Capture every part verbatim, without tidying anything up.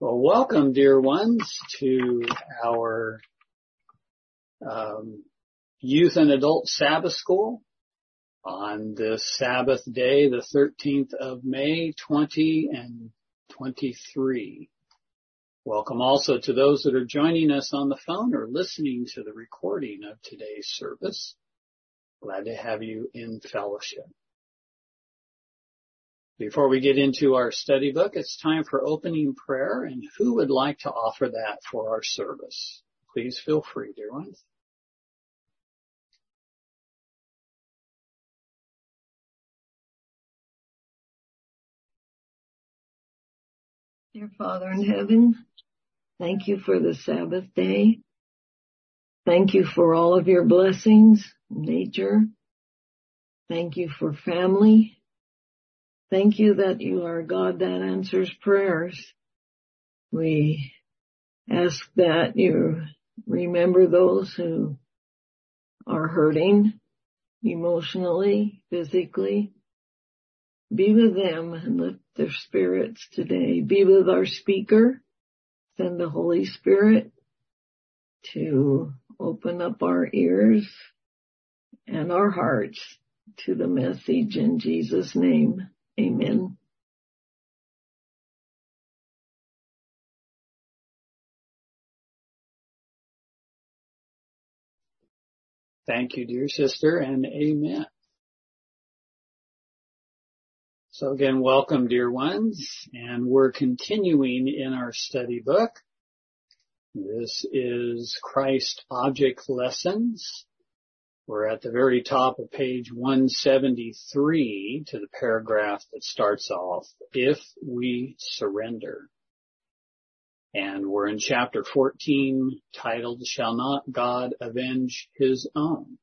Well, welcome, dear ones, to our um, Youth and Adult Sabbath School on this Sabbath day, the thirteenth of May, twenty twenty-three. Welcome also to those that are joining us on the phone or listening to the recording of today's service. Glad to have you in fellowship. Before we get into our study book, it's time for opening prayer, and who would like to offer that for our service? Please feel free, dear ones. Dear Father in heaven, thank you for the Sabbath day. Thank you for all of your blessings, nature. Thank you for family. Thank you that you are a God that answers prayers. We ask that you remember those who are hurting emotionally, physically. Be with them and lift their spirits today. Be with our speaker. Send the Holy Spirit to open up our ears and our hearts to the message in Jesus' name. Amen. Thank you, dear sister, and amen. So again, welcome, dear ones, and we're continuing in our study book. This is Christ Object Lessons. We're at the very top of page one seventy-three to the paragraph that starts off, If We Surrender. And we're in chapter fourteen, titled, Shall Not God Avenge His Own?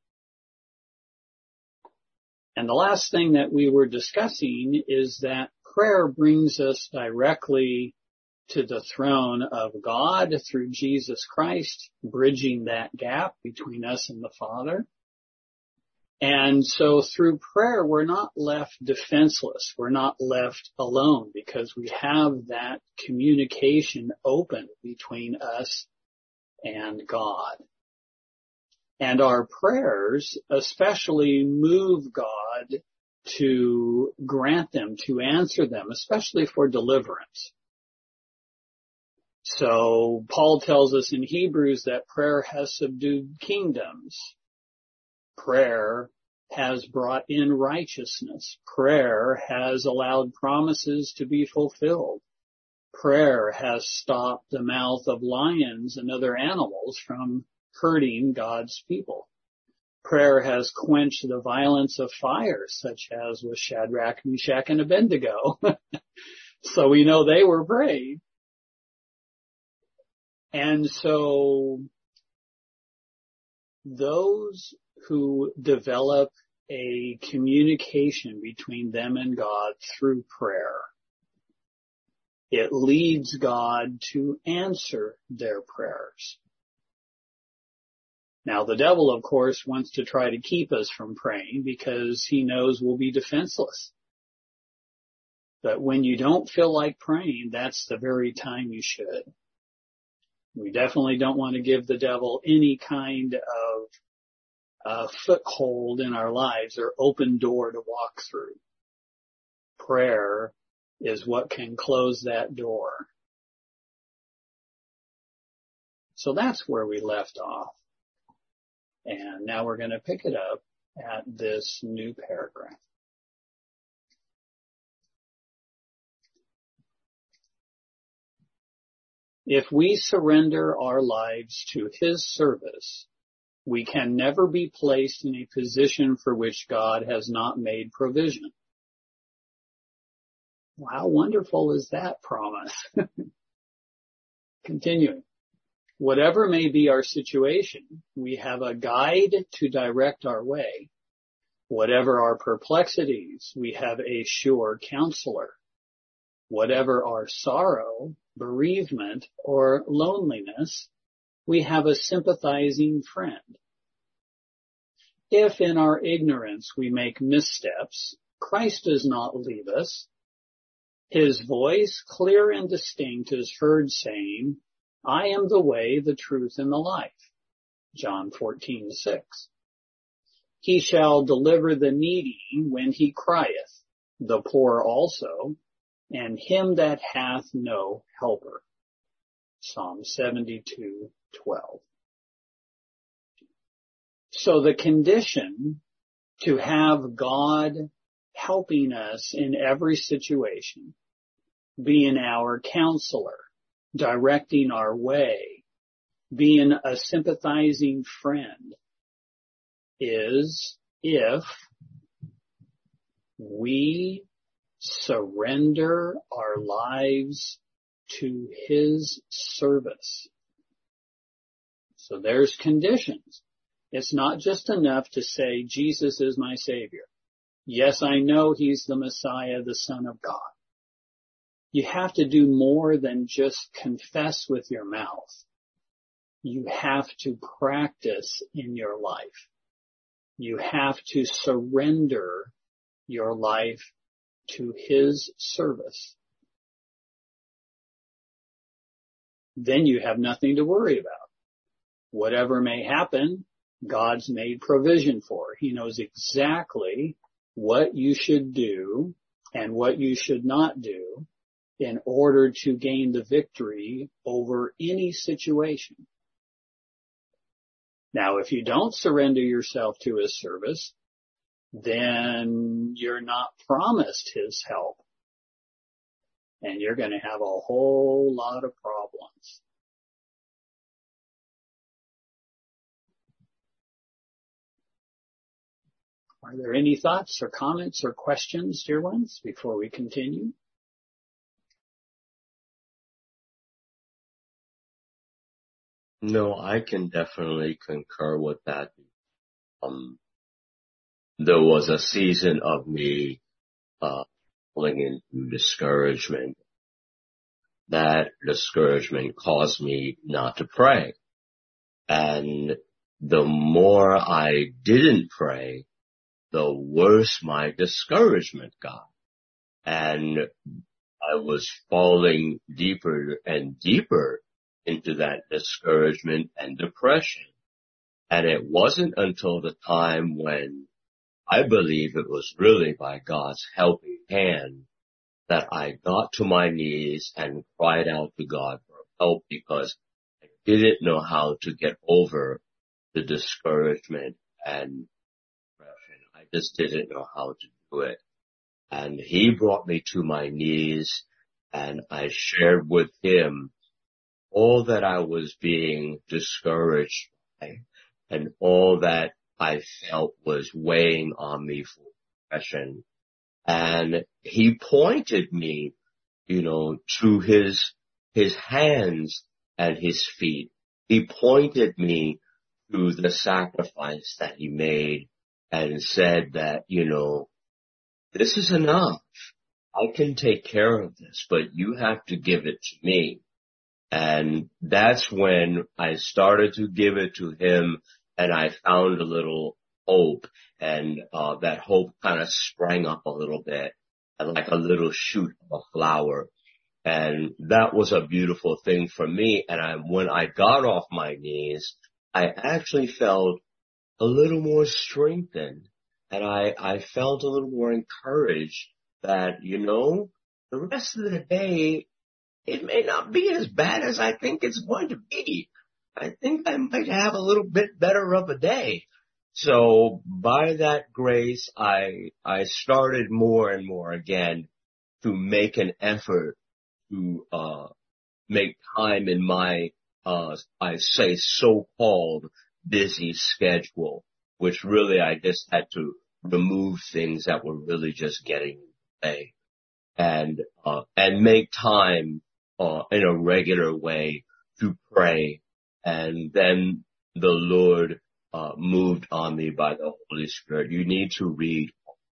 And the last thing that we were discussing is that prayer brings us directly to the throne of God through Jesus Christ, bridging that gap between us and the Father. And so through prayer, we're not left defenseless. We're not left alone because we have that communication open between us and God. And our prayers especially move God to grant them, to answer them, especially for deliverance. So Paul tells us in Hebrews that prayer has subdued kingdoms. Prayer has brought in righteousness. Prayer has allowed promises to be fulfilled. Prayer has stopped the mouth of lions and other animals from hurting God's people. Prayer has quenched the violence of fire, such as with Shadrach, Meshach, and Abednego. So we know they were brave. And so those who develop a communication between them and God through prayer, it leads God to answer their prayers. Now, the devil, of course, wants to try to keep us from praying because he knows we'll be defenseless. But when you don't feel like praying, that's the very time you should. We definitely don't want to give the devil any kind of uh, foothold in our lives or open door to walk through. Prayer is what can close that door. So that's where we left off. And now we're going to pick it up at this new paragraph. If we surrender our lives to His service, we can never be placed in a position for which God has not made provision. How wonderful is that promise? Continuing. Whatever may be our situation, we have a guide to direct our way. Whatever our perplexities, we have a sure counselor. Whatever our sorrow, bereavement, or loneliness, we have a sympathizing friend. If in our ignorance we make missteps, Christ does not leave us. His voice, clear and distinct, is heard saying, I am the way, the truth, and the life. John fourteen six. He shall deliver the needy when he crieth, the poor also, and him that hath no helper. Psalm seventy-two twelve. So the condition to have God helping us in every situation, being our counselor, directing our way, being a sympathizing friend, is if we surrender our lives to His service. So there's conditions. It's not just enough to say, Jesus is my Savior. Yes, I know He's the Messiah, the Son of God. You have to do more than just confess with your mouth. You have to practice in your life. You have to surrender your life to His service. Then you have nothing to worry about. Whatever may happen, God's made provision for. He knows exactly what you should do and what you should not do in order to gain the victory over any situation. Now, if you don't surrender yourself to His service, then you're not promised His help. And you're going to have a whole lot of problems. Are there any thoughts or comments or questions, dear ones, before we continue? No, I can definitely concur with that. Um, there was a season of me uh, falling into discouragement. That discouragement caused me not to pray. And the more I didn't pray, the worse my discouragement got. And I was falling deeper and deeper into that discouragement and depression. And it wasn't until the time when I believe it was really by God's helping hand that I got to my knees and cried out to God for help, because I didn't know how to get over the discouragement and depression. I just didn't know how to do it. And He brought me to my knees, and I shared with Him all that I was being discouraged by and all that I felt was weighing on me for depression. And He pointed me, you know, to his, his hands and His feet. He pointed me to the sacrifice that He made and said that, you know, this is enough. I can take care of this, but you have to give it to me. And that's when I started to give it to Him, and I found a little hope, and uh, that hope kind of sprang up a little bit, like a little shoot of a flower. And that was a beautiful thing for me. And I, when I got off my knees, I actually felt a little more strengthened, and I, I felt a little more encouraged that, you know, the rest of the day, it may not be as bad as I think it's going to be. I think I might have a little bit better of a day. So by that grace, I, I started more and more again to make an effort to, uh, make time in my, uh, I say so-called busy schedule, which really I just had to remove things that were really just getting in the way, and, uh, and make time Uh, in a regular way to pray. And then the Lord uh, moved on me by the Holy Spirit. You need to read.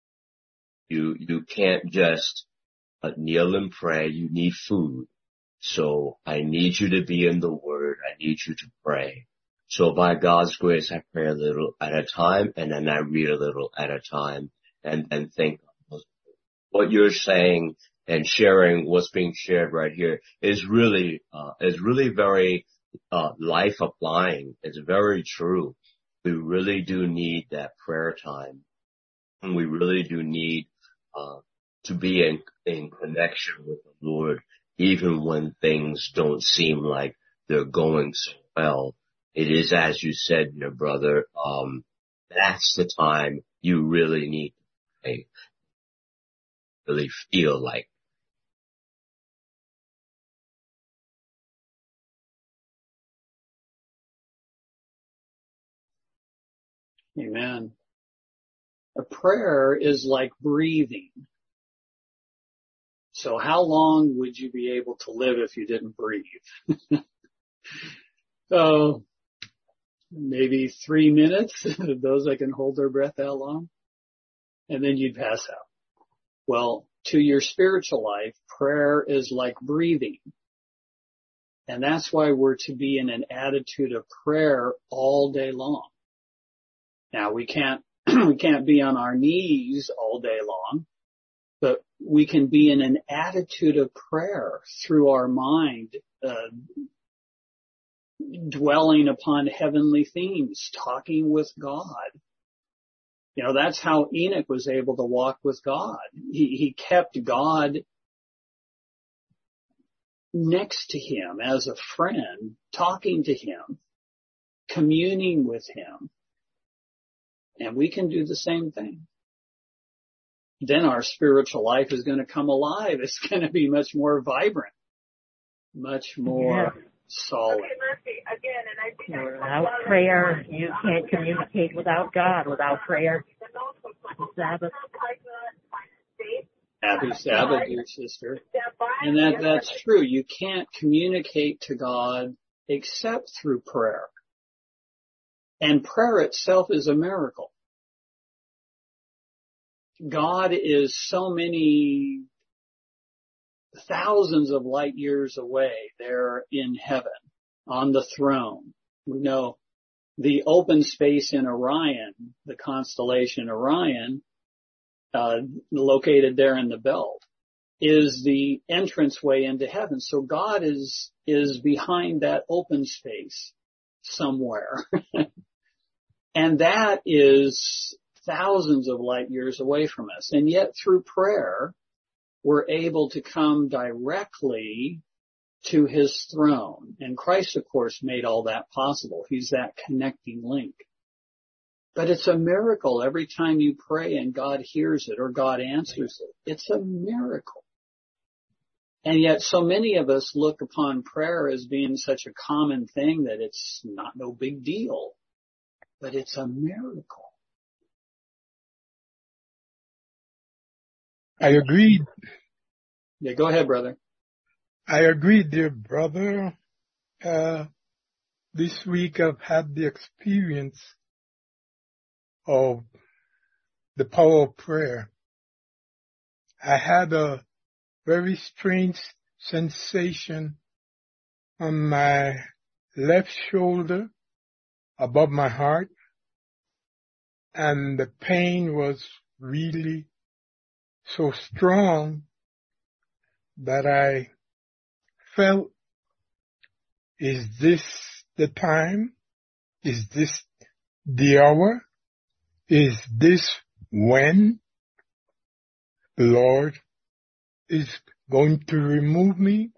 You you can't just uh, kneel and pray. You need food. So I need you to be in the Word. I need you to pray. So by God's grace, I pray a little at a time, and then I read a little at a time, and and think. What you're saying and sharing what's being shared right here is really, uh, is really very, uh, life applying. It's very true. We really do need that prayer time. And we really do need, uh, to be in, in connection with the Lord, even when things don't seem like they're going so well. It is, as you said, your brother, um, that's the time you really need to pray, really feel like. Amen. A prayer is like breathing. So how long would you be able to live if you didn't breathe? So maybe three minutes, those that can hold their breath that long, and then you'd pass out. Well, to your spiritual life, prayer is like breathing. And that's why we're to be in an attitude of prayer all day long. Now we can't, we can't be on our knees all day long, but we can be in an attitude of prayer through our mind, uh, dwelling upon heavenly themes, talking with God. You know, that's how Enoch was able to walk with God. He, he kept God next to him as a friend, talking to him, communing with him. And we can do the same thing. Then our spiritual life is going to come alive. It's going to be much more vibrant, much more yeah. solid. Without prayer, you can't communicate without God. Without prayer, Sabbath. Happy Sabbath, dear sister. And that, that's true. You can't communicate to God except through prayer. And prayer itself is a miracle. God is so many thousands of light years away there in heaven on the throne. We know the open space in Orion, the constellation Orion, uh, located there in the belt, is the entranceway into heaven. So God is, is behind that open space somewhere. And that is thousands of light years away from us. And yet through prayer, we're able to come directly to his throne. And Christ, of course, made all that possible. He's that connecting link. But it's a miracle every time you pray and God hears it or God answers it. It's a miracle. And yet so many of us look upon prayer as being such a common thing that it's not no big deal. But it's a miracle. I agree. Yeah, go ahead, brother. I agree, dear brother. Uh, this week I've had the experience of the power of prayer. I had a very strange sensation on my left shoulder above my heart, and the pain was really so strong that I felt, is this the time? Is this the hour? Is this when the Lord is going to remove me?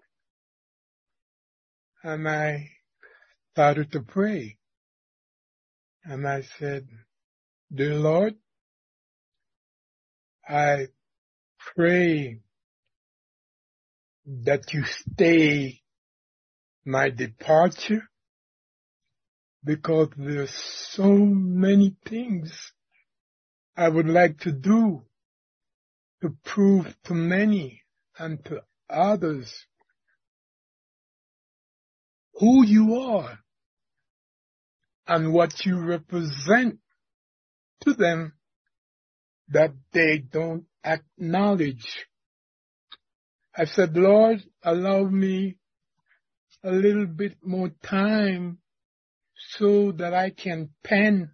And I started to pray. And I said, dear Lord, I pray that you stay my departure, because there's so many things I would like to do to prove to many and to others who you are and what you represent to them that they don't acknowledge. I said, Lord, allow me a little bit more time so that I can pen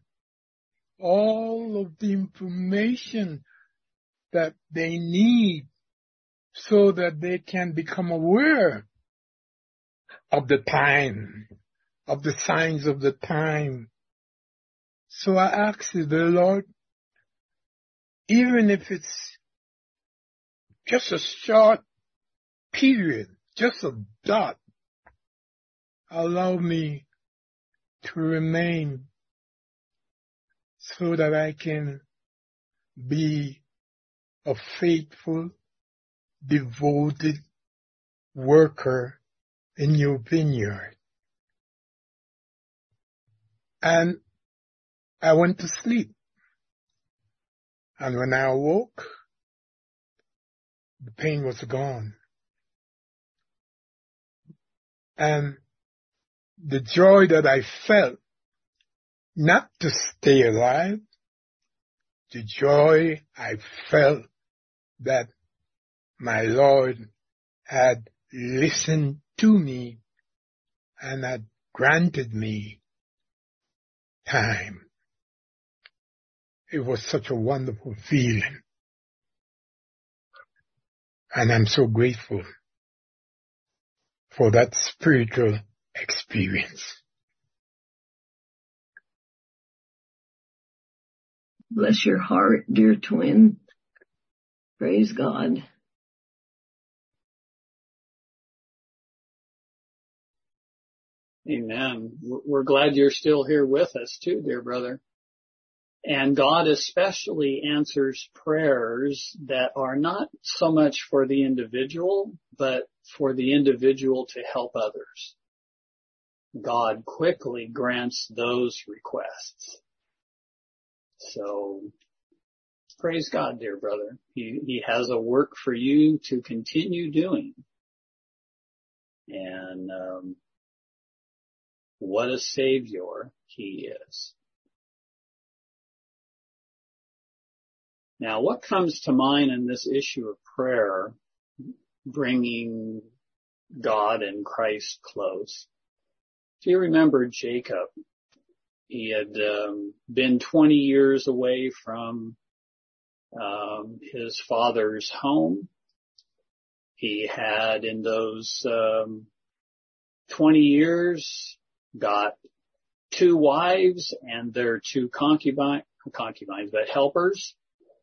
all of the information that they need so that they can become aware of the time, of the signs of the time. So I ask you, the Lord, even if it's just a short period, just a dot, allow me to remain so that I can be a faithful, devoted worker in your vineyard. And I went to sleep. And when I awoke, the pain was gone. And the joy that I felt, not to stay alive, the joy I felt that my Lord had listened to me and had granted me time. It was such a wonderful feeling. And I'm so grateful for that spiritual experience. Bless your heart, dear twin. Praise God. Amen. We're glad you're still here with us too, dear brother. And God especially answers prayers that are not so much for the individual, but for the individual to help others. God quickly grants those requests. So, praise God, dear brother. He, he has a work for you to continue doing. And um, what a Savior He is. Now, what comes to mind in this issue of prayer, bringing God and Christ close? If you remember Jacob, he had um, been twenty years away from um, his father's home. He had, in those um, twenty years, got two wives and their two concubine, concubines, but helpers.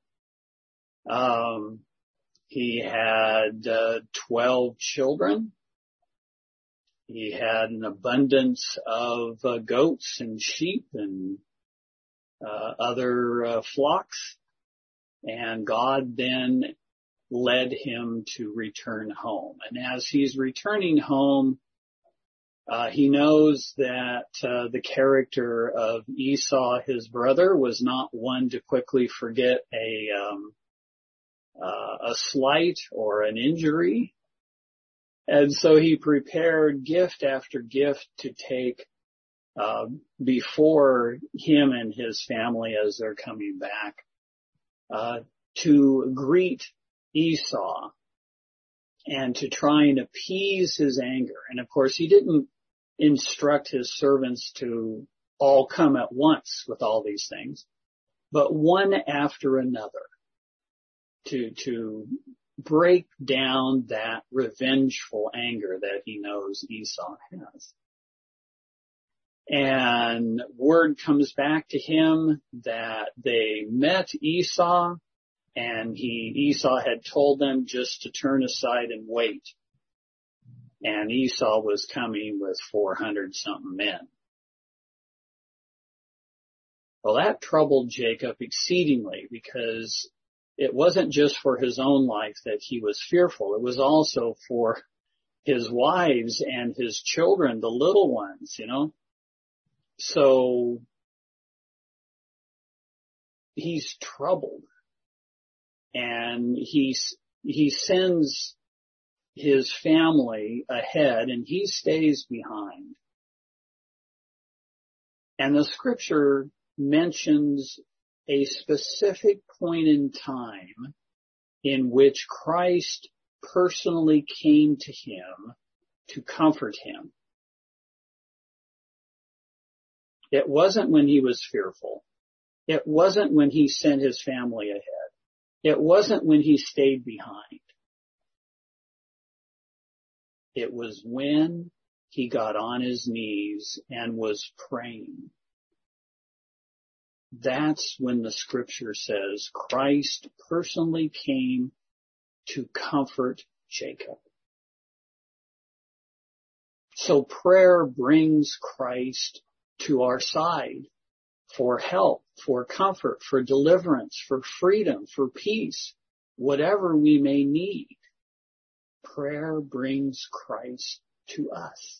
Um, he had uh, twelve children. He had an abundance of uh, goats and sheep and uh, other uh, flocks. And God then led him to return home. And as he's returning home, uh, he knows that uh, the character of Esau, his brother, was not one to quickly forget a um, uh, a slight or an injury. And so he prepared gift after gift to take uh, before him and his family as they're coming back uh, to greet Esau and to try and appease his anger. And of course, he didn't instruct his servants to all come at once with all these things, but one after another to to break down that revengeful anger that he knows Esau has. And word comes back to him that they met Esau, and he Esau had told them just to turn aside and wait. And Esau was coming with four hundred something men. Well, that troubled Jacob exceedingly, because it wasn't just for his own life that he was fearful. It was also for his wives and his children, the little ones, you know. So he's troubled, and he's, he sends his family ahead and he stays behind. And the scripture mentions a specific point in time in which Christ personally came to him to comfort him. It wasn't when he was fearful. It wasn't when he sent his family ahead. It wasn't when he stayed behind. It was when he got on his knees and was praying. That's when the scripture says Christ personally came to comfort Jacob. So prayer brings Christ to our side for help, for comfort, for deliverance, for freedom, for peace, whatever we may need. Prayer brings Christ to us.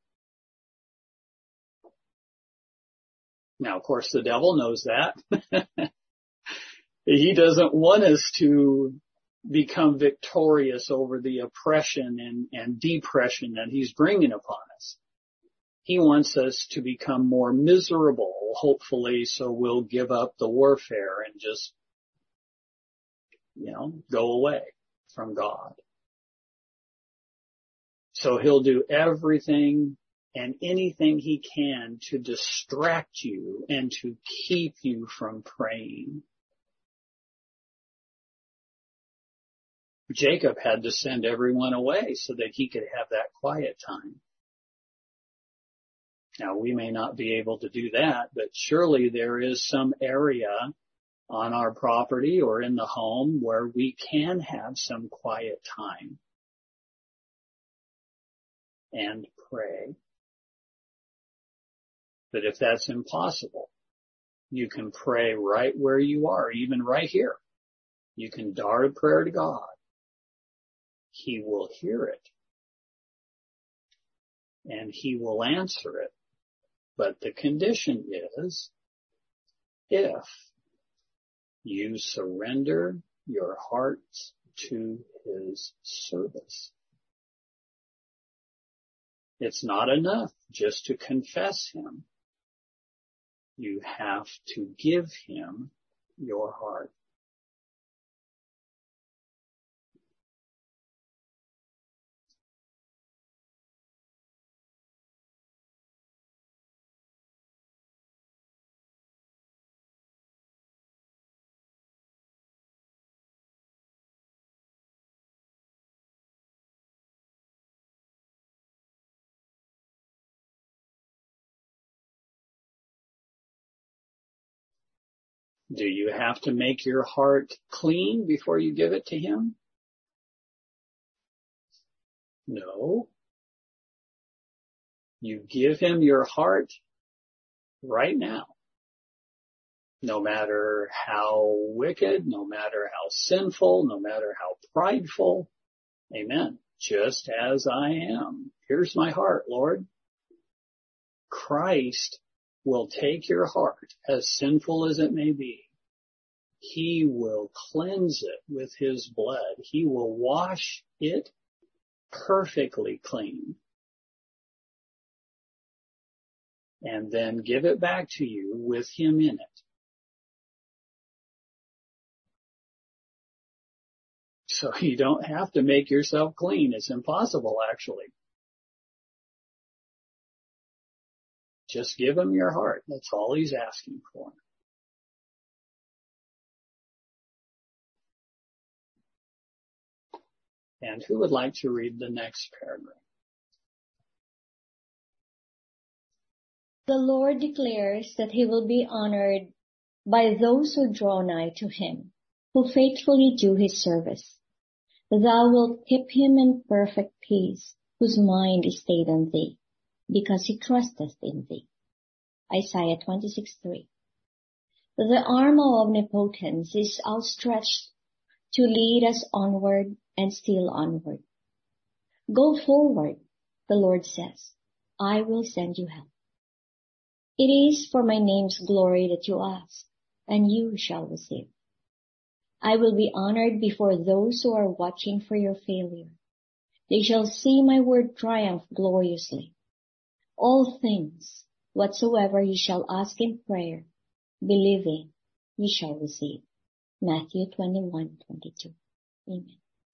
Now, of course, the devil knows that. He doesn't want us to become victorious over the oppression and, and depression that he's bringing upon us. He wants us to become more miserable, hopefully, so we'll give up the warfare and just, you know, go away from God. So he'll do everything and anything he can to distract you and to keep you from praying. Jacob had to send everyone away so that he could have that quiet time. Now, we may not be able to do that, but surely there is some area on our property or in the home where we can have some quiet time and pray. But if that's impossible, you can pray right where you are, even right here. You can dart a prayer to God. He will hear it. And he will answer it. But the condition is if you surrender your hearts to his service. It's not enough just to confess him. You have to give him your heart. Do you have to make your heart clean before you give it to him? No. You give him your heart right now. No matter how wicked, no matter how sinful, no matter how prideful. Amen. Just as I am. Here's my heart, Lord. Christ will take your heart, as sinful as it may be. He will cleanse it with his blood. He will wash it perfectly clean. And then give it back to you with him in it. So you don't have to make yourself clean. It's impossible, actually. Just give him your heart. That's all he's asking for. And who would like to read the next paragraph? The Lord declares that he will be honored by those who draw nigh to him, who faithfully do his service. Thou wilt keep him in perfect peace, whose mind is stayed on thee, because he trusteth in thee. Isaiah twenty-six three. The arm of omnipotence is outstretched to lead us onward and still onward. Go forward, the Lord says. I will send you help. It is for my name's glory that you ask, and you shall receive. I will be honored before those who are watching for your failure. They shall see my word triumph gloriously. All things, whatsoever ye shall ask in prayer, believing, ye shall receive. Matthew twenty-one twenty-two. Amen.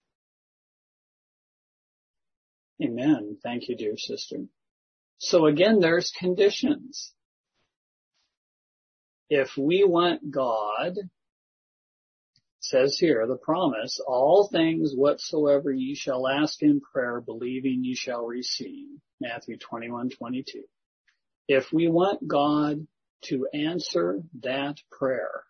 Amen. Thank you, dear sister. So again, there's conditions. If we want God says here, the promise, all things whatsoever ye shall ask in prayer, believing ye shall receive. Matthew twenty-one twenty-two. If we want God to answer that prayer,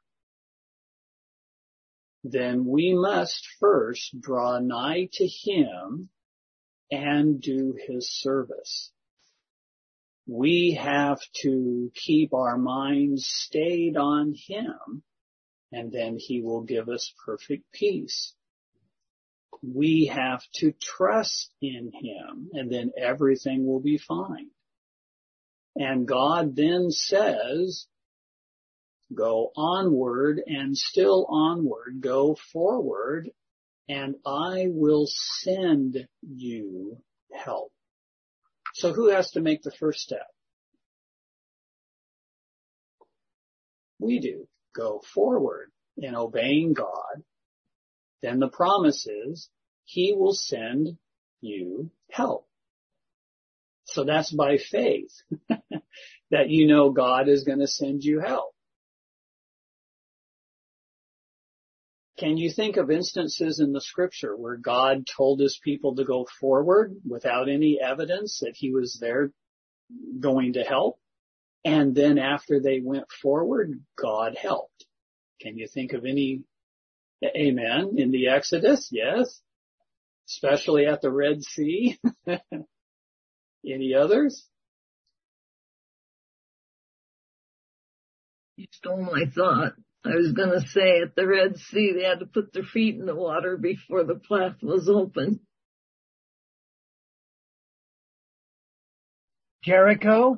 then we must first draw nigh to Him and do His service. We have to keep our minds stayed on Him, and then He will give us perfect peace. We have to trust in Him, and then everything will be fine. And God then says, go onward, and still onward, go forward, and I will send you help. So who has to make the first step? We do. Go forward in obeying God. Then the promise is He will send you help. So that's by faith that you know God is going to send you help. Can you think of instances in the scripture where God told His people to go forward without any evidence that He was there going to help? And then after they went forward, God helped. Can you think of any? Amen. In the Exodus, yes. Especially at the Red Sea. Any others? You stole my thought. I was going to say at the Red Sea, they had to put their feet in the water before the path was open. Jericho?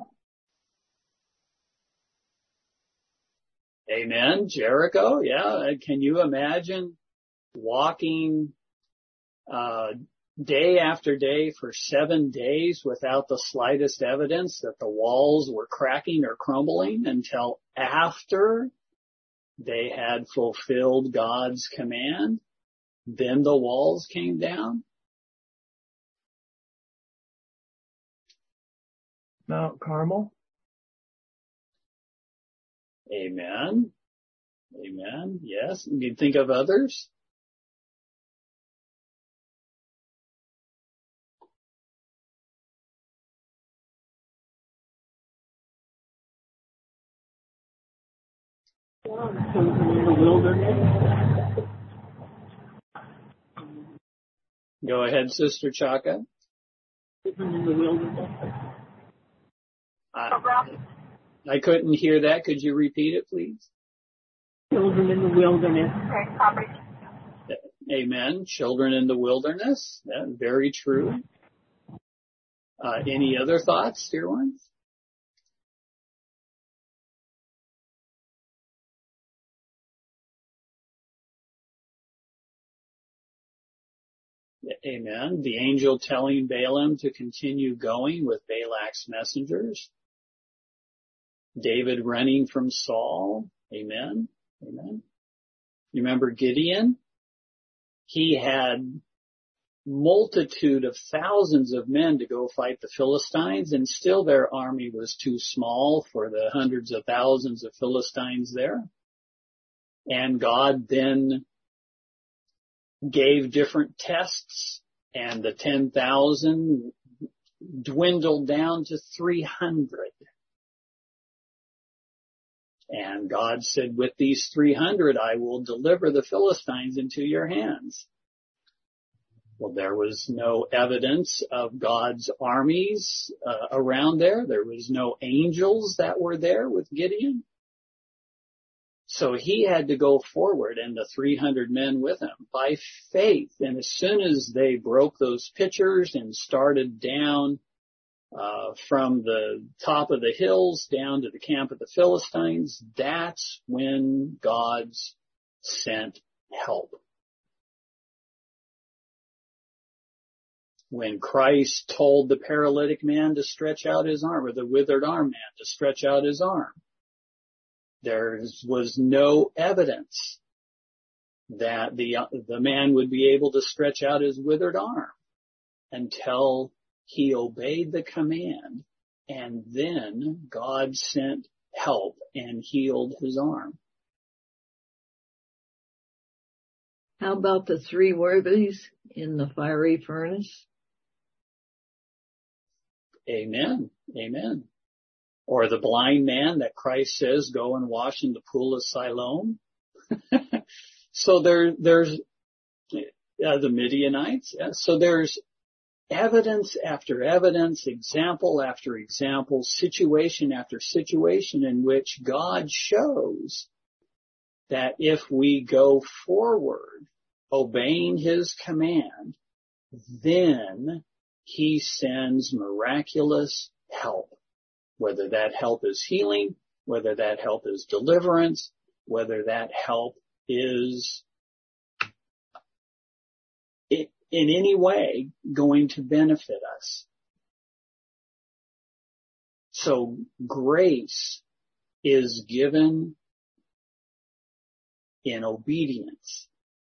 Amen. Jericho, yeah. Can you imagine walking uh day after day for seven days without the slightest evidence that the walls were cracking or crumbling until after they had fulfilled God's command? Then the walls came down? Mount Carmel? Amen. Amen. Yes. You think of others? Children in the wilderness. Go ahead, Sister Chaka. Children in the wilderness. I, I couldn't hear that. Could you repeat it, please? Children in the wilderness. Amen. Children in the wilderness. Yeah, very true. Uh, any other thoughts, dear ones? Amen. The angel telling Balaam to continue going with Balak's messengers. David running from Saul. Amen. Amen. You remember Gideon? He had multitude of thousands of men to go fight the Philistines, and still their army was too small for the hundreds of thousands of Philistines there. And God then gave different tests, and the ten thousand dwindled down to three hundred. And God said, with these three hundred, I will deliver the Philistines into your hands. Well, there was no evidence of God's armies uh, around there. There was no angels that were there with Gideon. So he had to go forward, and the three hundred men with him by faith. And as soon as they broke those pitchers and started down uh from the top of the hills down to the camp of the Philistines, that's when God sent help. When Christ told the paralytic man to stretch out his arm, or the withered arm man to stretch out his arm, there was no evidence that the the man would be able to stretch out his withered arm until he obeyed the command, and then God sent help and healed his arm. How about the three worthies in the fiery furnace? Amen. Amen. Or the blind man that Christ says, go and wash in the pool of Siloam. So there, there's uh, the Midianites. Yeah. So there's evidence after evidence, example after example, situation after situation in which God shows that if we go forward obeying his command, then he sends miraculous help, whether that help is healing, whether that help is deliverance, whether that help is in any way going to benefit us. So grace is given in obedience.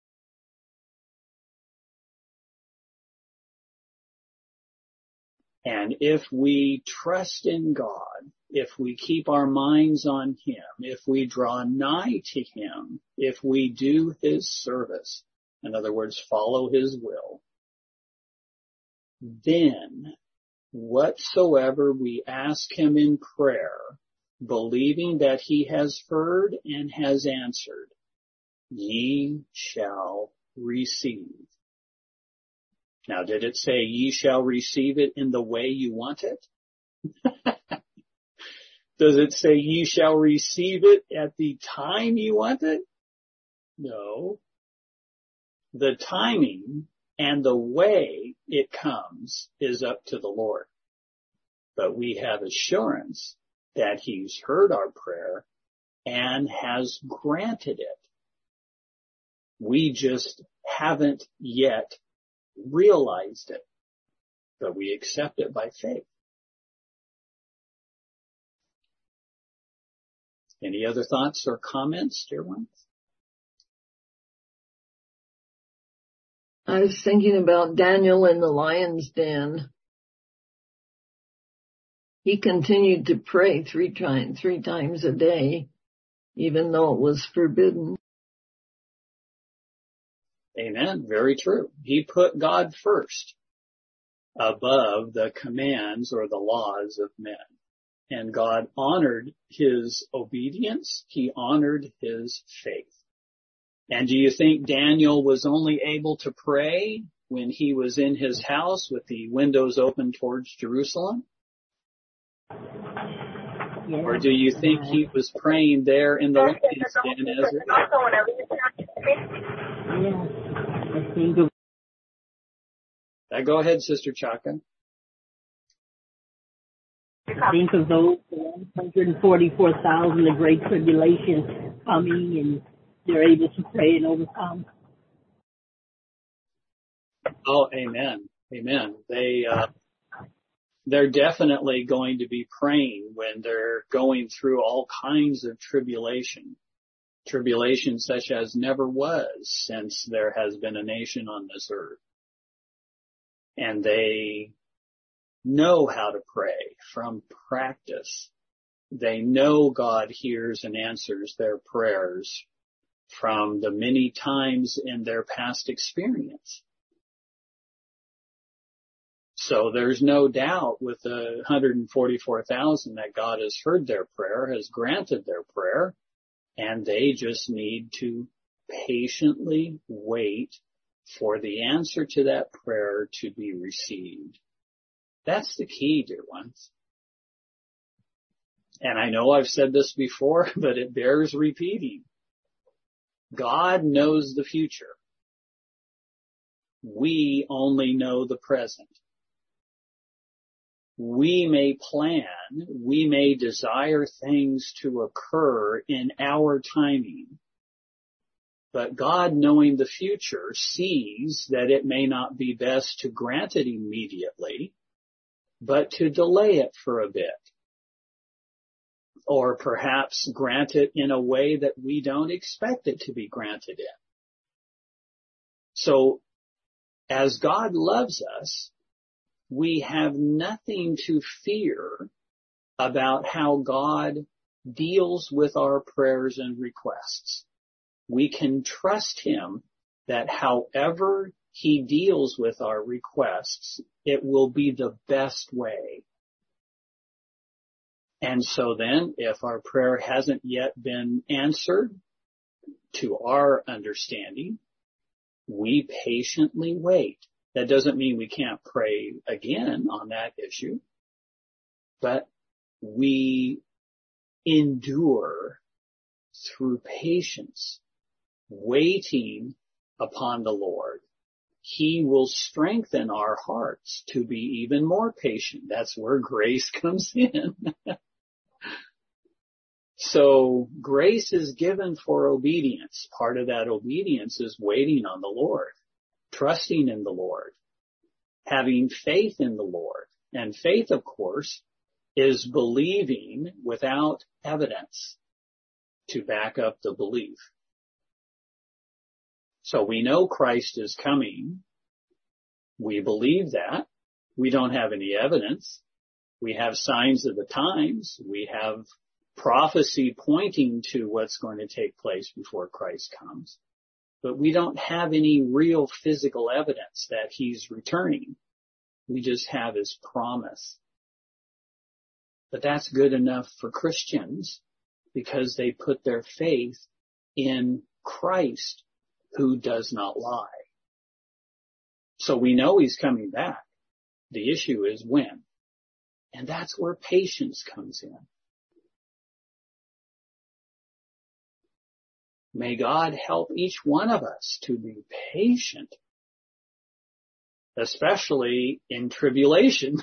And if we trust in God, if we keep our minds on him, if we draw nigh to him, if we do his service, in other words, follow his will, then whatsoever we ask him in prayer, believing that he has heard and has answered, ye shall receive. Now, did it say ye shall receive it in the way you want it? Does it say ye shall receive it at the time you want it? No. The timing and the way it comes is up to the Lord. But we have assurance that he's heard our prayer and has granted it. We just haven't yet realized it, but we accept it by faith. Any other thoughts or comments, dear ones? I was thinking about Daniel in the lion's den. He continued to pray three times, three times a day, even though it was forbidden. Amen. Very true. He put God first above the commands or the laws of men. And God honored his obedience. He honored his faith. And do you think Daniel was only able to pray when he was in his house with the windows open towards Jerusalem? Yeah. Or do you think he was praying there in the lion's den as well? Yeah. I think of Uh, go ahead, Sister Chaka. I think of those one hundred forty-four thousand, the Great Tribulation coming, and they're able to pray and overcome. Oh, amen. Amen. They, uh, they're definitely going to be praying when they're going through all kinds of tribulation. Tribulation such as never was since there has been a nation on this earth. And they know how to pray from practice. They know God hears and answers their prayers from the many times in their past experience. So there's no doubt with the one hundred forty-four thousand that God has heard their prayer, has granted their prayer, and they just need to patiently wait for the answer to that prayer to be received. That's the key, dear ones. And I know I've said this before, but it bears repeating. God knows the future. We only know the present. We may plan, we may desire things to occur in our timing, but God, knowing the future, sees that it may not be best to grant it immediately, but to delay it for a bit. Or perhaps grant it in a way that we don't expect it to be granted in. So, as God loves us, we have nothing to fear about how God deals with our prayers and requests. We can trust him that however he deals with our requests, it will be the best way. And so then, if our prayer hasn't yet been answered to our understanding, we patiently wait. That doesn't mean we can't pray again on that issue, but we endure through patience, waiting upon the Lord. He will strengthen our hearts to be even more patient. That's where grace comes in. So grace is given for obedience. Part of that obedience is waiting on the Lord, trusting in the Lord, having faith in the Lord. And faith, of course, is believing without evidence to back up the belief. So we know Christ is coming. We believe that. We don't have any evidence. We have signs of the times. We have prophecy pointing to what's going to take place before Christ comes. But we don't have any real physical evidence that he's returning. We just have his promise. But that's good enough for Christians because they put their faith in Christ, who does not lie. So we know he's coming back. The issue is when. And that's where patience comes in. May God help each one of us to be patient, especially in tribulation.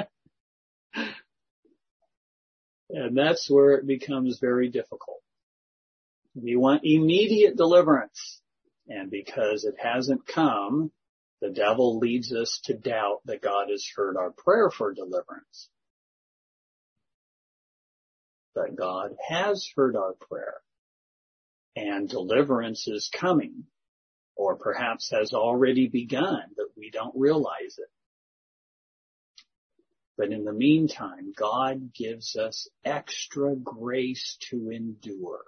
And that's where it becomes very difficult. We want immediate deliverance. And because it hasn't come, the devil leads us to doubt that God has heard our prayer for deliverance. But God has heard our prayer. And deliverance is coming, or perhaps has already begun, but we don't realize it. But in the meantime, God gives us extra grace to endure.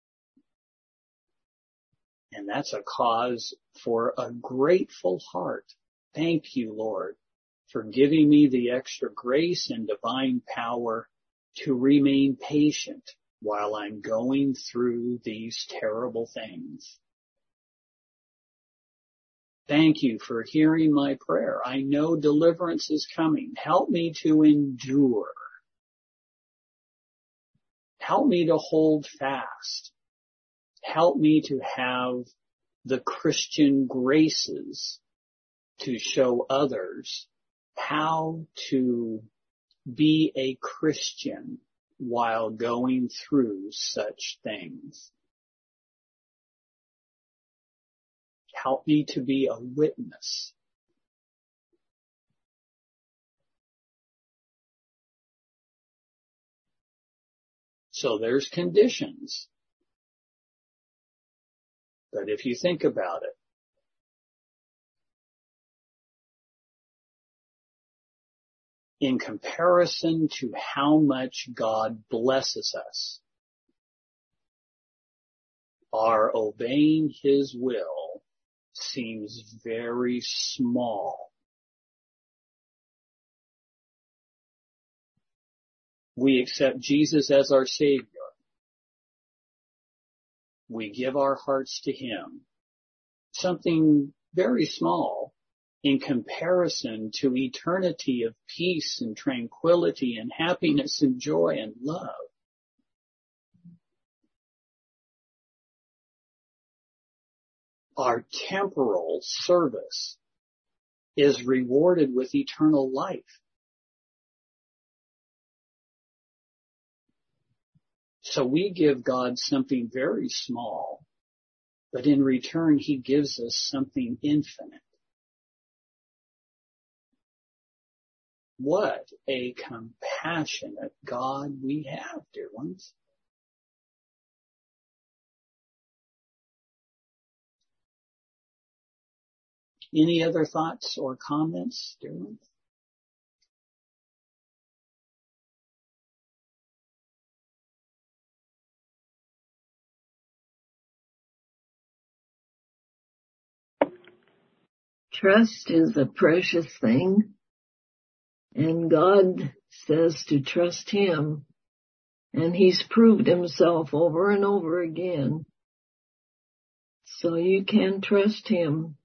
And that's a cause for a grateful heart. Thank you, Lord, for giving me the extra grace and divine power to remain patient while I'm going through these terrible things. Thank you for hearing my prayer. I know deliverance is coming. Help me to endure. Help me to hold fast. Help me to have the Christian graces to show others how to be a Christian while going through such things. Help me to be a witness. So there's conditions. But if you think about it, in comparison to how much God blesses us, our obeying his will seems very small. We accept Jesus as our Savior. We give our hearts to him. Something very small in comparison to eternity of peace and tranquility and happiness and joy and love. Our temporal service is rewarded with eternal life. So we give God something very small, but in return he gives us something infinite. What a compassionate God we have, dear ones. Any other thoughts or comments, dear ones? Trust is a precious thing, and God says to trust Him, and He's proved Himself over and over again. So you can trust Him.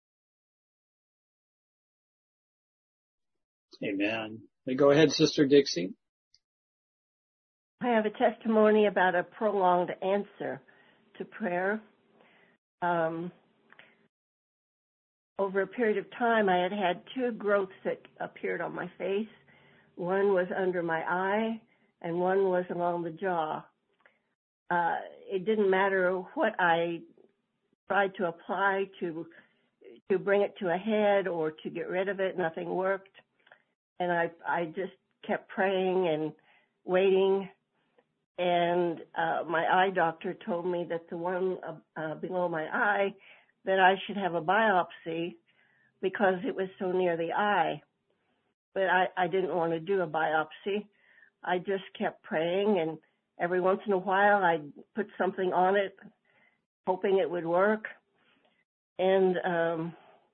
Amen. Go ahead, Sister Dixie. I have a testimony about a prolonged answer to prayer. Um, over a period of time, I had had two growths that appeared on my face. One was under my eye, and one was along the jaw. Uh, it didn't matter what I tried to apply to to bring it to a head or to get rid of it. Nothing worked. And I I just kept praying and waiting. And uh, my eye doctor told me that the one uh, uh, below my eye, that I should have a biopsy because it was so near the eye. But I, I didn't want to do a biopsy. I just kept praying, and every once in a while I'd put something on it, hoping it would work. And um,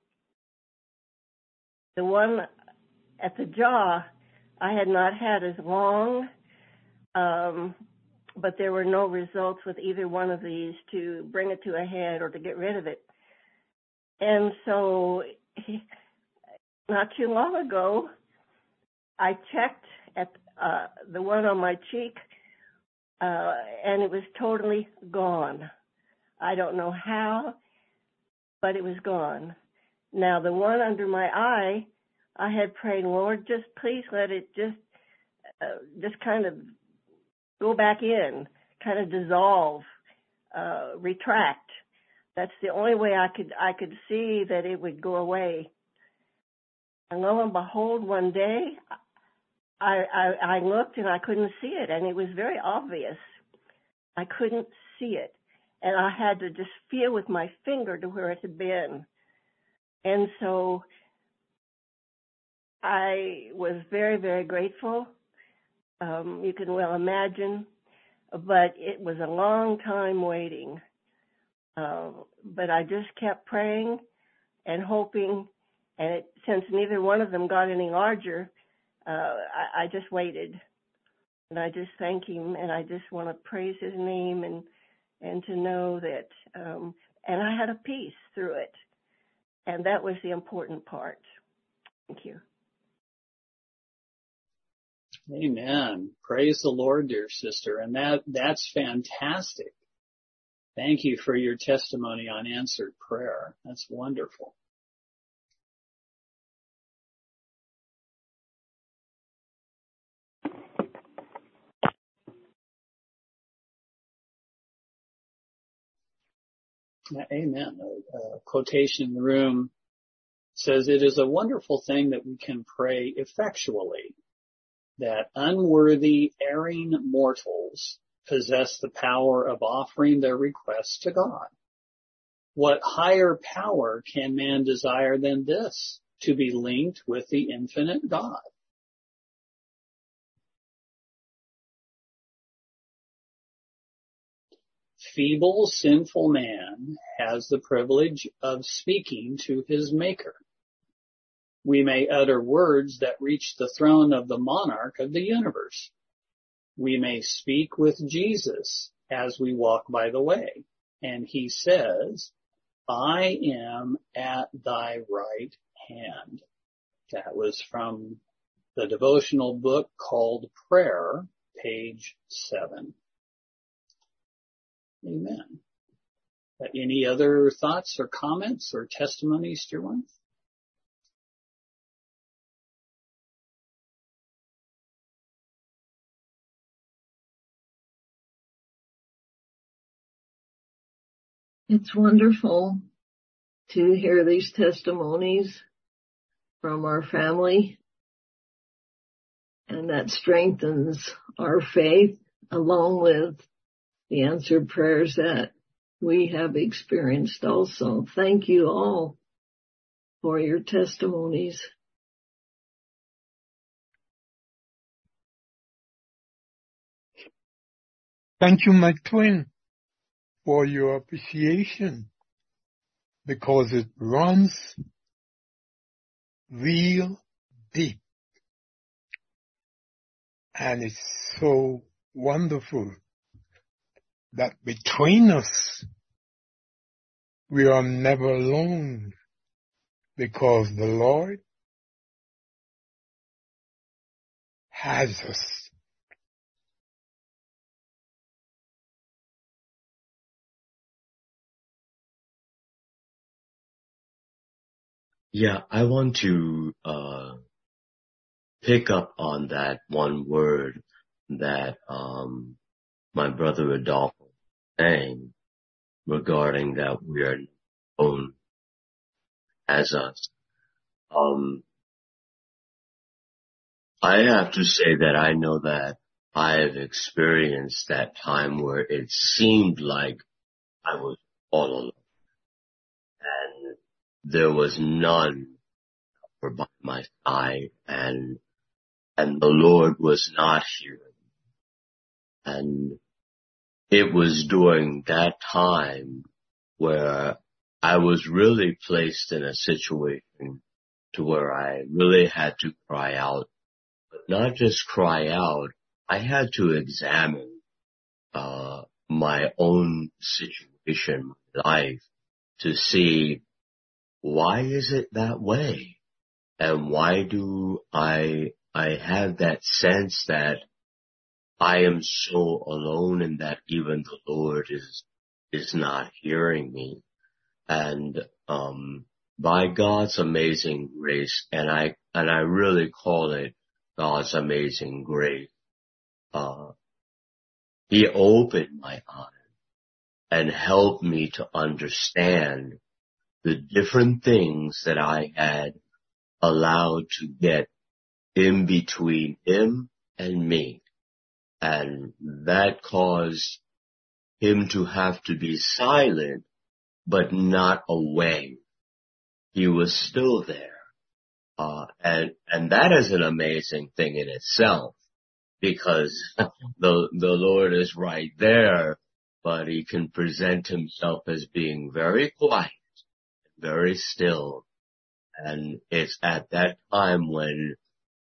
the one at the jaw, I had not had as long, um, but there were no results with either one of these to bring it to a head or to get rid of it. And so not too long ago, I checked at uh, the one on my cheek, uh, and it was totally gone. I don't know how, but it was gone. Now, the one under my eye, I had prayed, Lord, just please let it just uh, just kind of go back in, kind of dissolve, uh, retract. That's the only way I could I could see that it would go away. And lo and behold, one day, I, I, I looked and I couldn't see it, and it was very obvious. I couldn't see it, and I had to just feel with my finger to where it had been. And so I was very, very grateful. Um, you can well imagine, but it was a long time waiting. Uh, but I just kept praying and hoping, and it, since neither one of them got any larger, uh, I, I just waited. And I just thank Him, and I just want to praise His name, and and to know that, um, and I had a peace through it. And that was the important part. Thank you. Amen. Praise the Lord, dear sister. And that, that's fantastic. Thank you for your testimony on answered prayer. That's wonderful. Amen. A, a quotation in the room says, it is a wonderful thing that we can pray effectually, that unworthy, erring mortals possess the power of offering their requests to God. What higher power can man desire than this, to be linked with the infinite God? Feeble, sinful man has the privilege of speaking to his Maker. We may utter words that reach the throne of the monarch of the universe. We may speak with Jesus as we walk by the way, and He says, I am at thy right hand. That was from the devotional book called Prayer, page seven. Amen. Any other thoughts or comments or testimonies, dear ones? It's wonderful to hear these testimonies from our family, and that strengthens our faith along with the answered prayers that we have experienced also. Thank you all for your testimonies. Thank you, my twin, for your appreciation, because it runs real deep. And it's so wonderful that between us, we are never alone, because the Lord has us. Yeah, I want to uh pick up on that one word that um my brother Adolfo was saying regarding that we are known as us. Um, I have to say that I know that I have experienced that time where it seemed like I was all alone and there was none for by my side, and and the Lord was not here. And it was during that time where I was really placed in a situation to where I really had to cry out, but not just cry out, I had to examine uh my own situation, my life, to see why is it that way? And why do I, I have that sense that I am so alone and that even the Lord is, is not hearing me? And, um, by God's amazing grace, and I, and I really call it God's amazing grace, uh, He opened my eyes and helped me to understand the different things that I had allowed to get in between Him and me. And that caused Him to have to be silent, but not away. He was still there. Uh, and, and that is an amazing thing in itself, because the, the Lord is right there, but He can present Himself as being very quiet, very still. And it's at that time when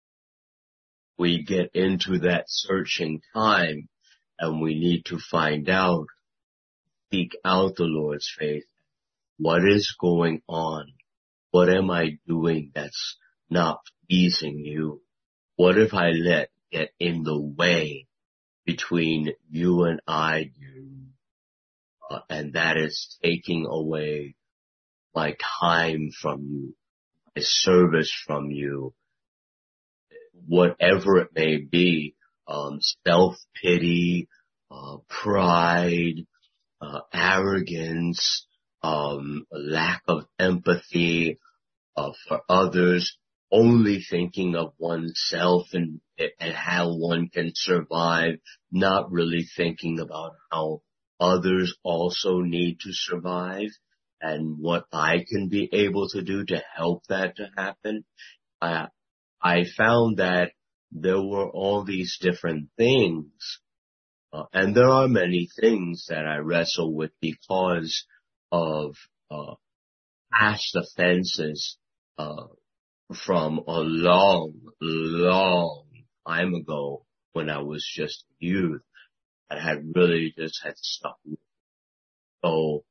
we get into that searching time and we need to find out, seek out the Lord's face. What is going on? What am I doing that's not pleasing You? What if I let get in the way between You and I do? Uh, and that is taking away my time from You, my service from You, whatever it may be, um, self-pity, uh, pride, uh, arrogance, um, lack of empathy, uh, for others, only thinking of oneself and, and how one can survive, not really thinking about how others also need to survive and what I can be able to do to help that to happen. I, I found that there were all these different things, uh, and there are many things that I wrestle with because of uh, past offenses uh, from a long, long time ago when I was just a youth. I had really just had stuck with. So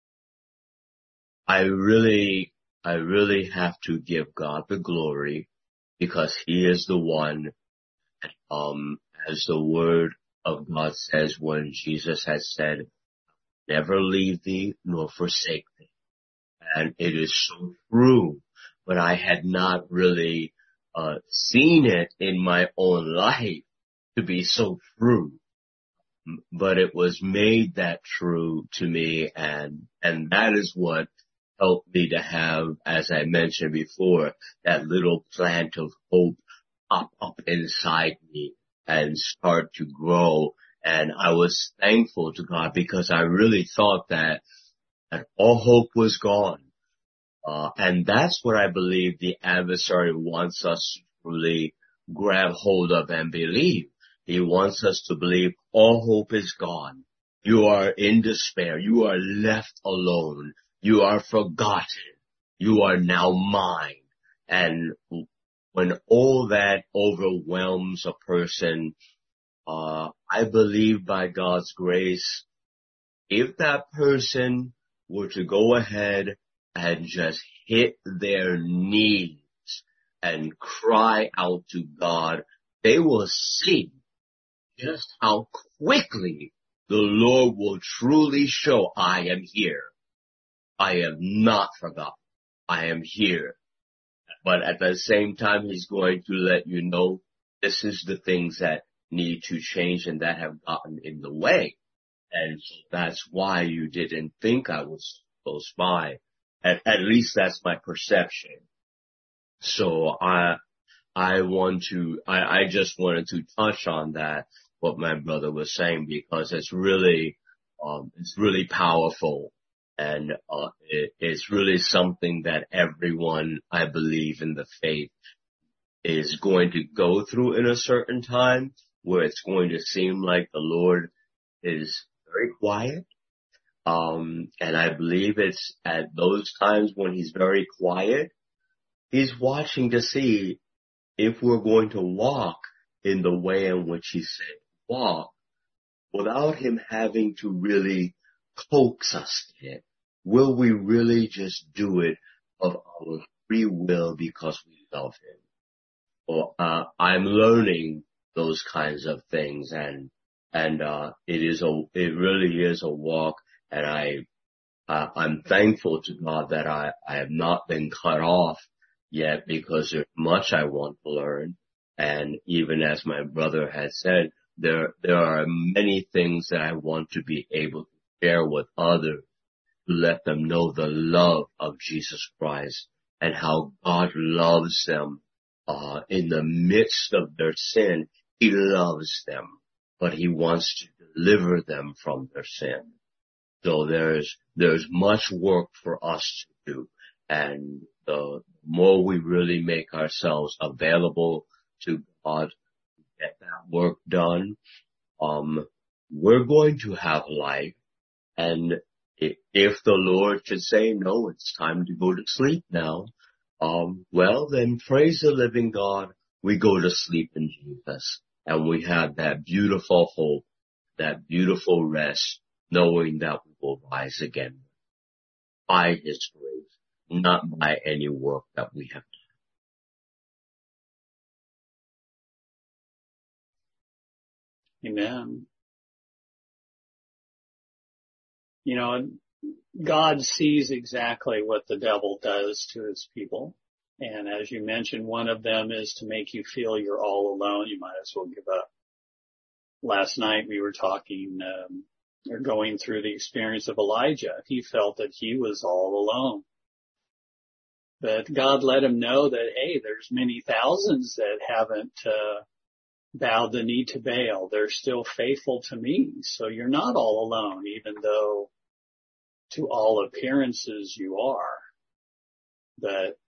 I really, I really have to give God the glory, because He is the one, um, as the word of God says, when Jesus has said, never leave thee nor forsake thee. And it is so true, but I had not really, uh, seen it in my own life to be so true. But it was made that true to me, and, and that is what helped me to have, as I mentioned before, that little plant of hope pop up inside me and start to grow. And I was thankful to God, because I really thought that, that all hope was gone. Uh, and that's what I believe the adversary wants us to really grab hold of and believe. He wants us to believe all hope is gone. You are in despair. You are left alone. You are forgotten. You are now mine. And when all that overwhelms a person, uh, I believe by God's grace, if that person were to go ahead and just hit their knees and cry out to God, they will see just how quickly the Lord will truly show, I am here. I am not forgotten. I am here. But at the same time, He's going to let you know this is the things that need to change and that have gotten in the way. And so that's why you didn't think I was close by. At, at least that's my perception. So I, I want to, I, I just wanted to touch on that, what my brother was saying, because it's really, um, it's really powerful. And, uh, it, it's really something that everyone, I believe in the faith, is going to go through in a certain time where it's going to seem like the Lord is very quiet. Um, and I believe it's at those times when He's very quiet, He's watching to see if we're going to walk in the way in which He said walk without Him having to really coax us in. Will we really just do it of our free will because we love Him? Or, uh, I'm learning those kinds of things, and, and, uh, it is a, it really is a walk, and I, uh, I'm thankful to God that I, I have not been cut off yet, because there's much I want to learn. And even as my brother has said, there, there are many things that I want to be able to share with others, to let them know the love of Jesus Christ and how God loves them, uh, in the midst of their sin. He loves them, but He wants to deliver them from their sin. So there's, there's much work for us to do. And the more we really make ourselves available to God to get that work done, um, we're going to have life. And if the Lord should say, no, it's time to go to sleep now, um, well, then praise the living God. We go to sleep in Jesus, and we have that beautiful hope, that beautiful rest, knowing that we will rise again by His grace, not by any work that we have done. Amen. You know, God sees exactly what the devil does to his people. And as you mentioned, one of them is to make you feel you're all alone. You might as well give up. Last night we were talking, um, or going through the experience of Elijah. He felt that he was all alone. But God let him know that, hey, there's many thousands that haven't, uh, bowed the knee to Baal. They're still faithful to me. So you're not all alone, even though to all appearances you are. But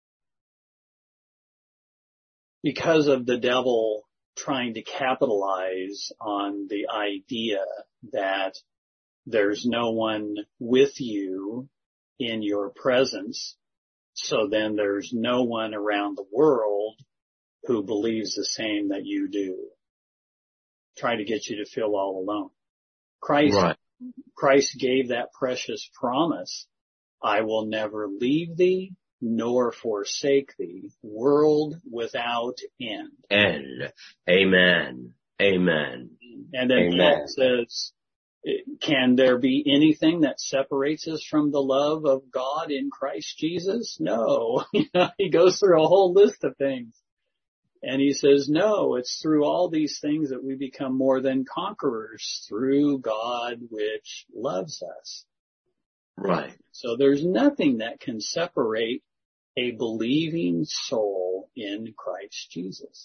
because of the devil trying to capitalize on the idea that there's no one with you in your presence, so then there's no one around the world who believes the same that you do. Try to get you to feel all alone. Christ, right. Christ gave that precious promise. I will never leave thee nor forsake thee, world without end. End. Amen. Amen. And then Amen. Paul says, can there be anything that separates us from the love of God in Christ Jesus? No. He goes through a whole list of things. And he says, no, it's through all these things that we become more than conquerors, through God which loves us. Right. So there's nothing that can separate a believing soul in Christ Jesus.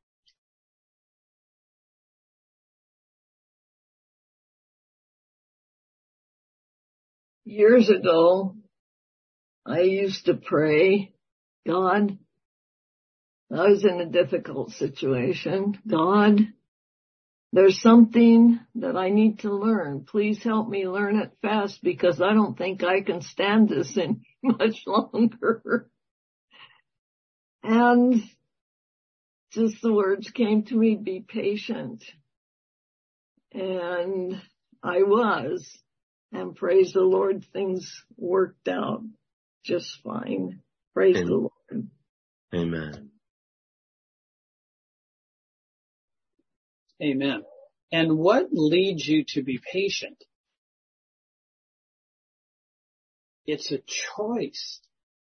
Years ago, I used to pray, God, I was in a difficult situation. God, there's something that I need to learn. Please help me learn it fast, because I don't think I can stand this any much longer. And just the words came to me, be patient. And I was. And praise the Lord, things worked out just fine. Praise Amen. the Lord. Amen. Amen. And what leads you to be patient? It's a choice.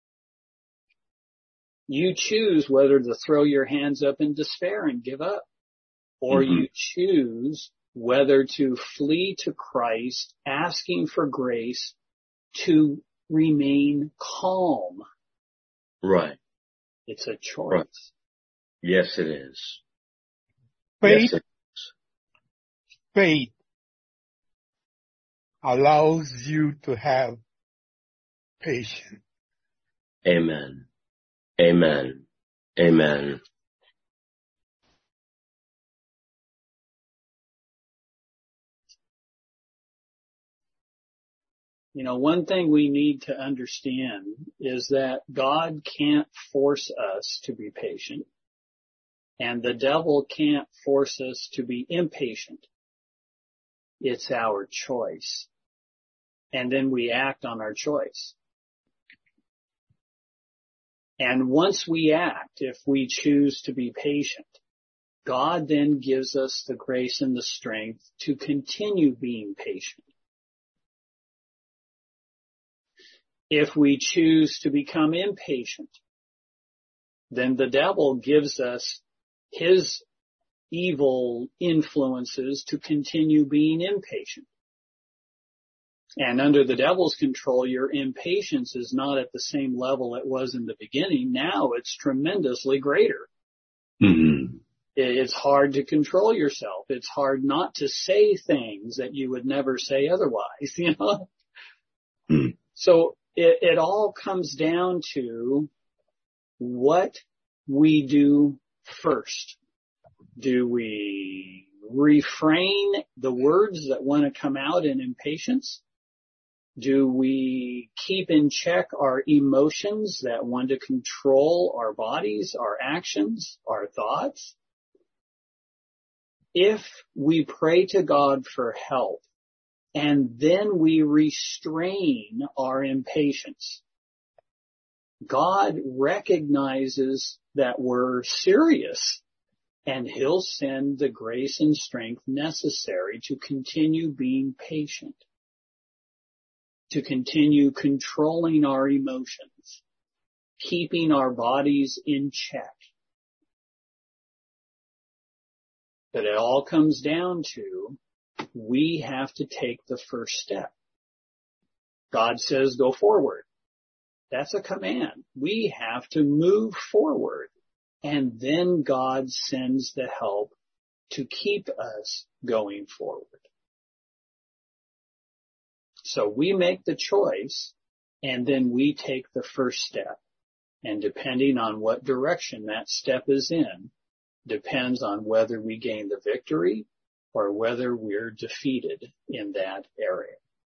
You choose whether to throw your hands up in despair and give up, or Mm-hmm. you choose whether to flee to Christ, asking for grace to remain calm. Right. It's a choice. Right. Yes, it is. Faith, Yes, it faith allows you to have patience. Amen. Amen. Amen. You know, one thing we need to understand is that God can't force us to be patient, and the devil can't force us to be impatient. It's our choice. And then we act on our choice. And once we act, if we choose to be patient, God then gives us the grace and the strength to continue being patient. If we choose to become impatient, then the devil gives us his evil influences to continue being impatient. And under the devil's control, your impatience is not at the same level it was in the beginning. Now it's tremendously greater. Mm-hmm. It's hard to control yourself. It's hard not to say things that you would never say otherwise, you know? Mm-hmm. So it, it all comes down to what we do first. Do we refrain the words that want to come out in impatience? Do we keep in check our emotions that want to control our bodies, our actions, our thoughts? If we pray to God for help and then we restrain our impatience, God recognizes that we're serious, and he'll send the grace and strength necessary to continue being patient, to continue controlling our emotions, keeping our bodies in check. But it all comes down to, we have to take the first step. God says go forward. That's a command. We have to move forward. And then God sends the help to keep us going forward. So we make the choice, and then we take the first step. And depending on what direction that step is in, depends on whether we gain the victory or whether we're defeated in that area.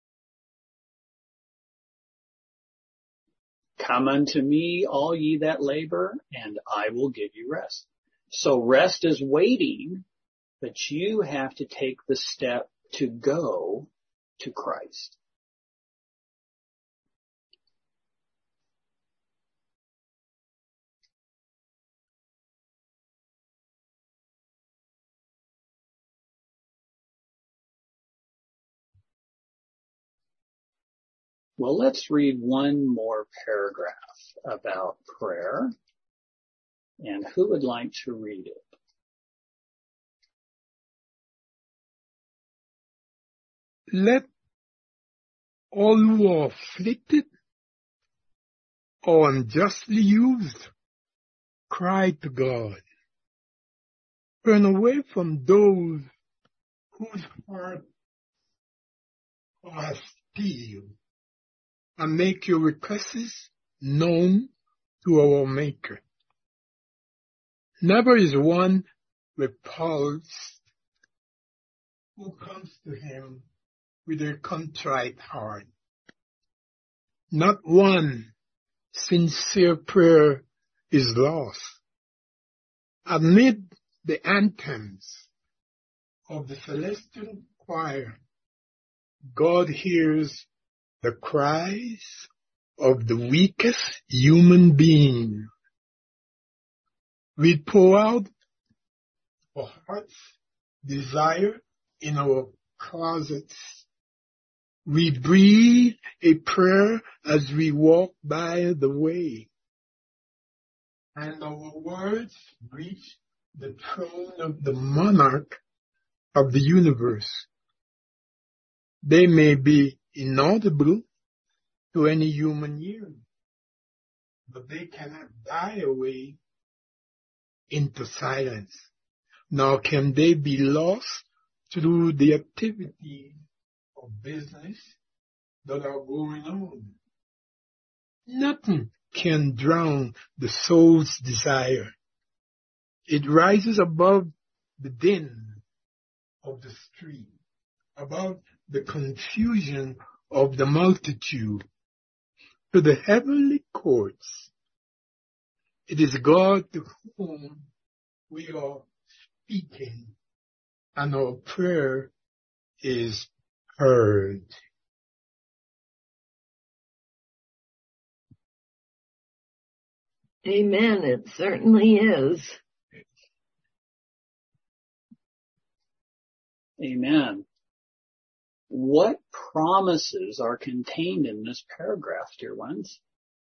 Come unto me, all ye that labor, and I will give you rest. So rest is waiting, but you have to take the step to go to Christ. Well, let's read one more paragraph about prayer. And who would like to read it? Let all who are afflicted or unjustly used cry to God. Turn away from those whose heart are steel, and make your requests known to our Maker. Never is one repulsed who comes to him with a contrite heart. Not one sincere prayer is lost. Amid the anthems of the celestial choir, God hears the cries of the weakest human being. We pour out our heart's desire in our closets. We breathe a prayer as we walk by the way. And our words reach the throne of the monarch of the universe. They may be inaudible to any human ear, but they cannot die away into silence, nor can they be lost through the activity of business that are going on. Nothing can drown the soul's desire. It rises above the din of the street, above the confusion of the multitude, to the heavenly courts. It is God to whom we are speaking, and our prayer is heard. Amen. It certainly is. Amen. What promises are contained in this paragraph, dear ones?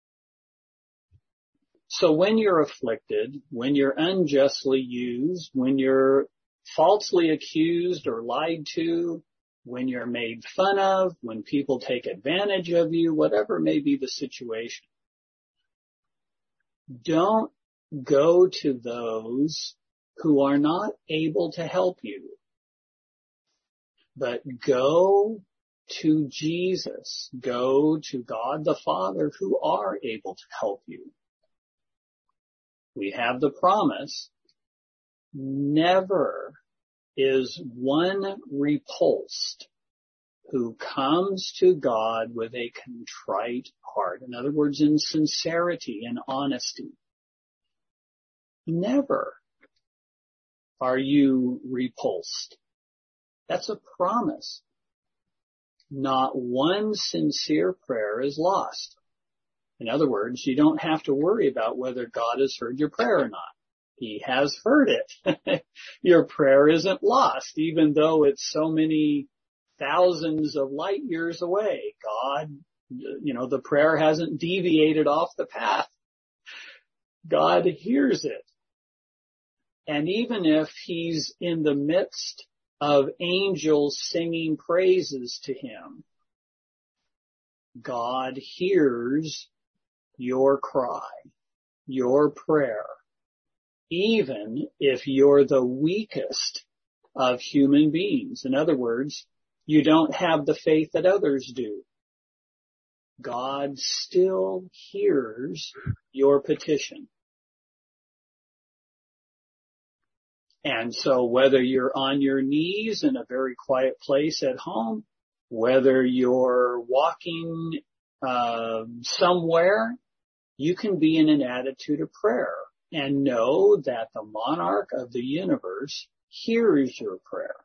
So when you're afflicted, when you're unjustly used, when you're falsely accused or lied to, when you're made fun of, when people take advantage of you, whatever may be the situation, don't go to those who are not able to help you, but go to Jesus, go to God the Father, who are able to help you. We have the promise, never is one repulsed who comes to God with a contrite heart. In other words, in sincerity and honesty. Never are you repulsed. That's a promise. Not one sincere prayer is lost. In other words, you don't have to worry about whether God has heard your prayer or not. He has heard it. Your prayer isn't lost, even though it's so many thousands of light years away. God, you know, the prayer hasn't deviated off the path. God hears it. And even if he's in the midst of angels singing praises to him, God hears your cry, your prayer, even if you're the weakest of human beings. In other words, you don't have the faith that others do. God still hears your petition. And so whether you're on your knees in a very quiet place at home, whether you're walking uh, somewhere, you can be in an attitude of prayer and know that the monarch of the universe hears your prayer.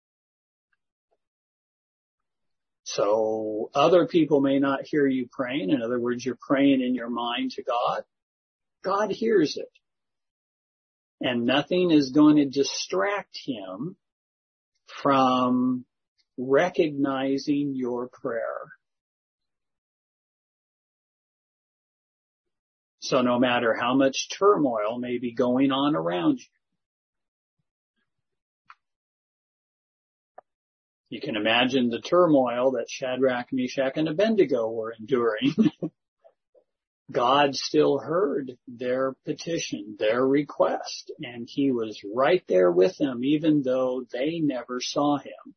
So other people may not hear you praying. In other words, you're praying in your mind to God. God hears it. And nothing is going to distract him from recognizing your prayer. So no matter how much turmoil may be going on around you, you can imagine the turmoil that Shadrach, Meshach, and Abednego were enduring. God still heard their petition, their request, and he was right there with them, even though they never saw him.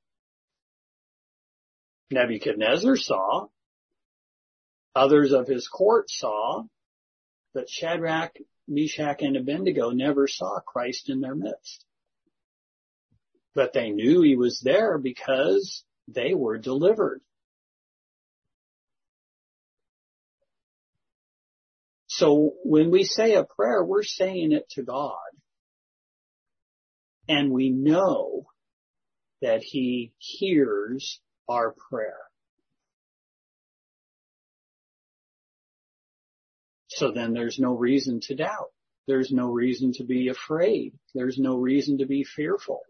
Nebuchadnezzar saw, others of his court saw, but Shadrach, Meshach, and Abednego never saw Christ in their midst. But they knew he was there because they were delivered. So when we say a prayer, we're saying it to God. And we know that He hears our prayer. So then there's no reason to doubt. There's no reason to be afraid. There's no reason to be fearful.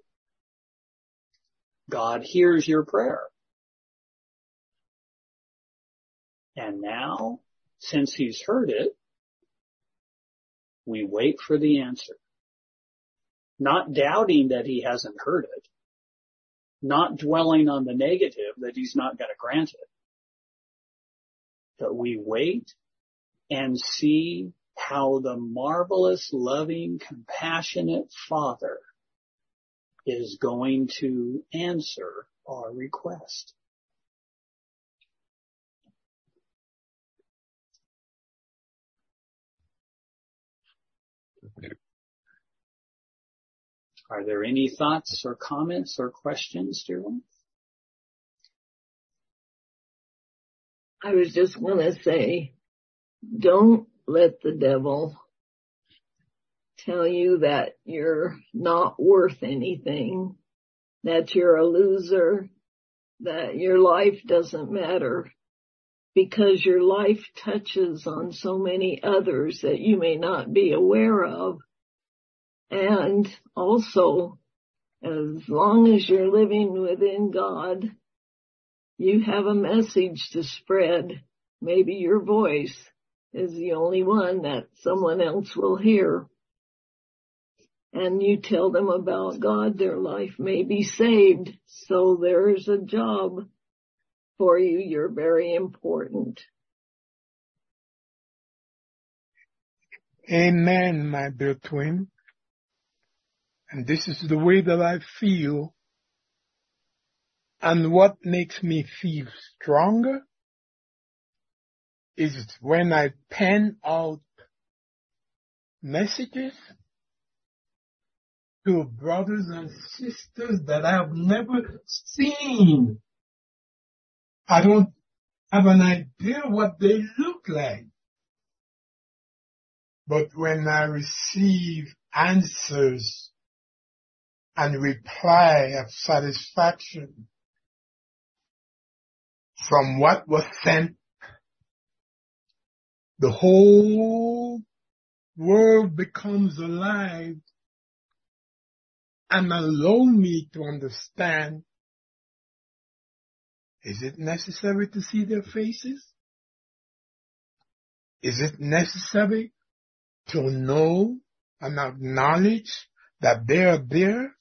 God hears your prayer. And now, since He's heard it, we wait for the answer. Not doubting that He hasn't heard it. Not dwelling on the negative that He's not going to grant it. But we wait and see how the marvelous, loving, compassionate Father is going to answer our request. Are there any thoughts or comments or questions, dear one? I was just going to say, don't let the devil tell you that you're not worth anything, that you're a loser, that your life doesn't matter, because your life touches on so many others that you may not be aware of. And also, as long as you're living within God, you have a message to spread. Maybe your voice is the only one that someone else will hear. And you tell them about God, their life may be saved. So there's a job for you. You're very important. Amen, my dear twin. And this is the way that I feel. And what makes me feel stronger is when I pen out messages to brothers and sisters that I have never seen. I don't have an idea what they look like. But when I receive answers and reply of satisfaction from what was sent, the whole world becomes alive and allow me to understand, is it necessary to see their faces? Is it necessary to know and acknowledge that they are there?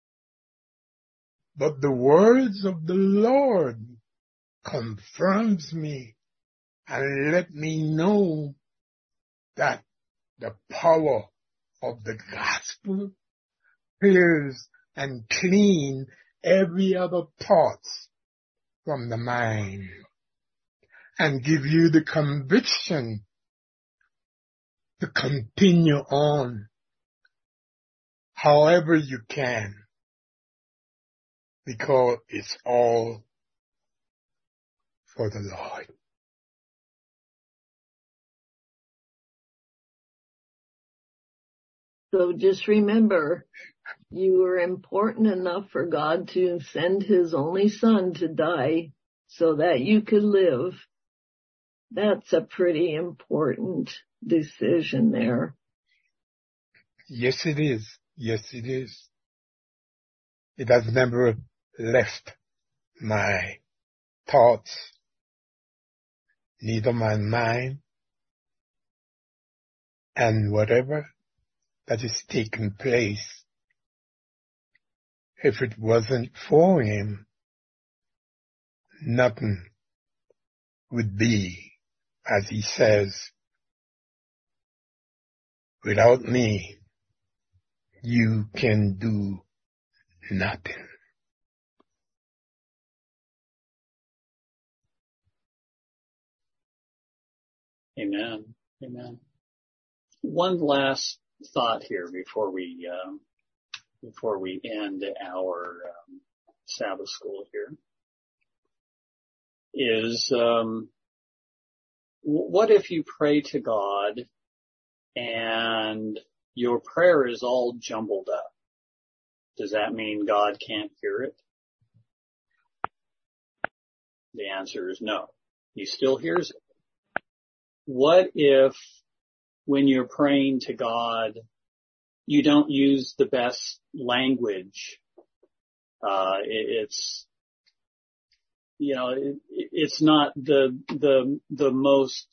But the words of the Lord confirms me and let me know that the power of the gospel clears and clean every other thoughts from the mind and give you the conviction to continue on however you can, because it's all for the Lord. So just remember, you were important enough for God to send His only Son to die so that you could live. That's a pretty important decision there. Yes, it is. Yes, it is. It has never left my thoughts, neither my mind, and whatever that is taking place, if it wasn't for Him, nothing would be, as He says, without me, you can do nothing. Amen. Amen. One last thought here before we uh, before we end our um, Sabbath school here is um, what if you pray to God and your prayer is all jumbled up, does that mean God can't hear it? The answer is no. He still hears it. What if when you're praying to God, you don't use the best language? Uh, it, it's, you know, it, it's not the, the, the most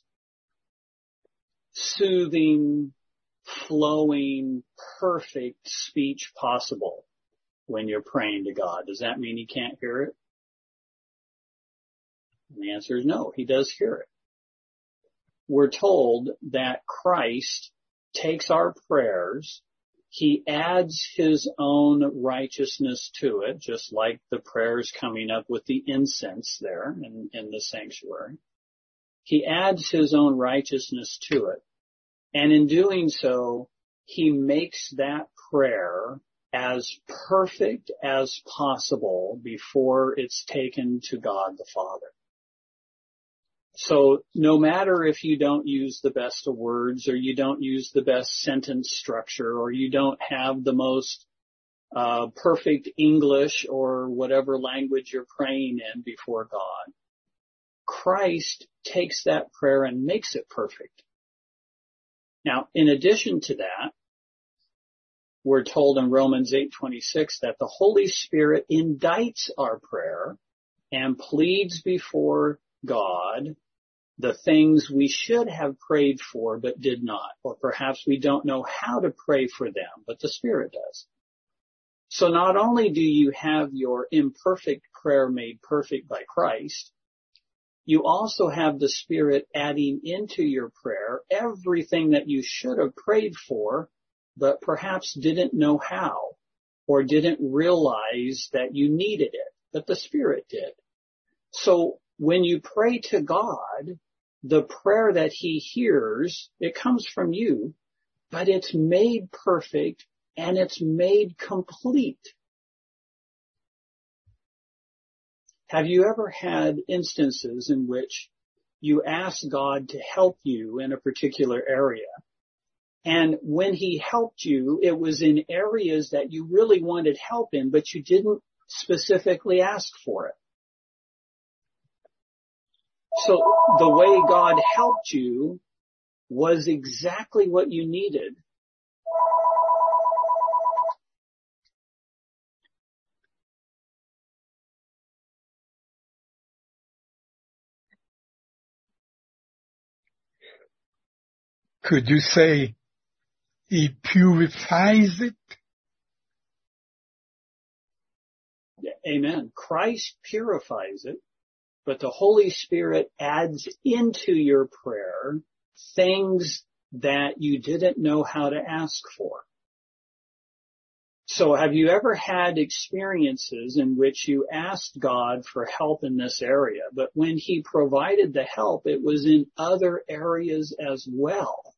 soothing, flowing, perfect speech possible when you're praying to God. Does that mean He can't hear it? And the answer is no, He does hear it. We're told that Christ takes our prayers, He adds His own righteousness to it, just like the prayers coming up with the incense there in, in the sanctuary. He adds His own righteousness to it. And in doing so, He makes that prayer as perfect as possible before it's taken to God the Father. So no matter if you don't use the best of words, or you don't use the best sentence structure, or you don't have the most uh perfect English or whatever language you're praying in before God, Christ takes that prayer and makes it perfect. Now, in addition to that, we're told in Romans eight twenty-six that the Holy Spirit indicts our prayer and pleads before God the things we should have prayed for but did not, or perhaps we don't know how to pray for them, but the Spirit does. So not only do you have your imperfect prayer made perfect by Christ, you also have the Spirit adding into your prayer everything that you should have prayed for, but perhaps didn't know how, or didn't realize that you needed it, but the Spirit did. So when you pray to God, the prayer that He hears, it comes from you, but it's made perfect and it's made complete. Have you ever had instances in which you asked God to help you in a particular area, and when He helped you, it was in areas that you really wanted help in, but you didn't specifically ask for it? So the way God helped you was exactly what you needed. Could you say He purifies it? Amen. Christ purifies it, but the Holy Spirit adds into your prayer things that you didn't know how to ask for. So have you ever had experiences in which you asked God for help in this area, but when He provided the help, it was in other areas as well?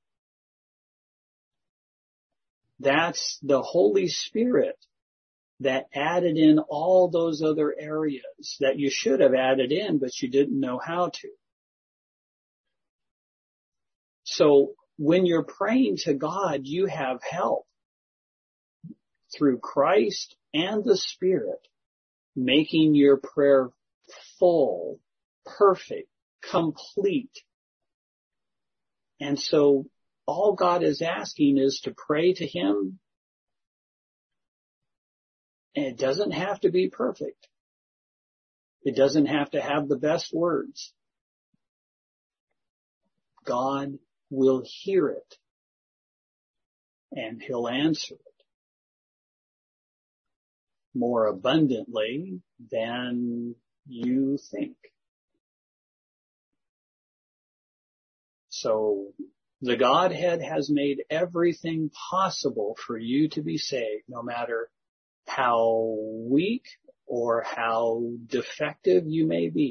That's the Holy Spirit that added in all those other areas that you should have added in, but you didn't know how to. So when you're praying to God, you have help through Christ and the Spirit, making your prayer full, perfect, complete. And so all God is asking is to pray to Him. And it doesn't have to be perfect. It doesn't have to have the best words. God will hear it, and He'll answer it more abundantly than you think. So the Godhead has made everything possible for you to be saved, no matter how weak or how defective you may be.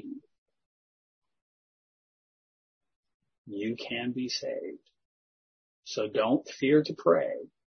You can be saved. So don't fear to pray.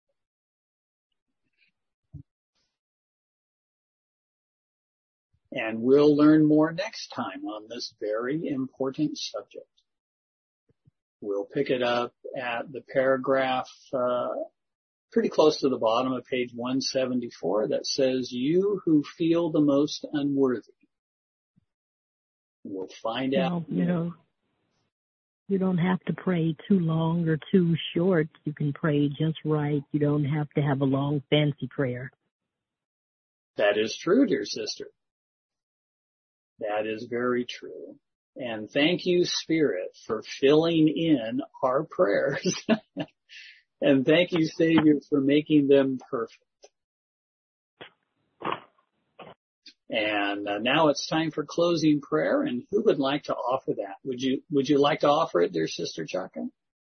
And we'll learn more next time on this very important subject. We'll pick it up at the paragraph uh, pretty close to the bottom of page one seventy-four that says, you who feel the most unworthy. We'll find well, out. You know, you don't have to pray too long or too short. You can pray just right. You don't have to have a long, fancy prayer. That is true, dear sister. That is very true. And thank you, Spirit, for filling in our prayers. And thank you, Savior, for making them perfect. And uh, now it's time for closing prayer. And who would like to offer that? Would you, would you like to offer it, dear Sister Chaka?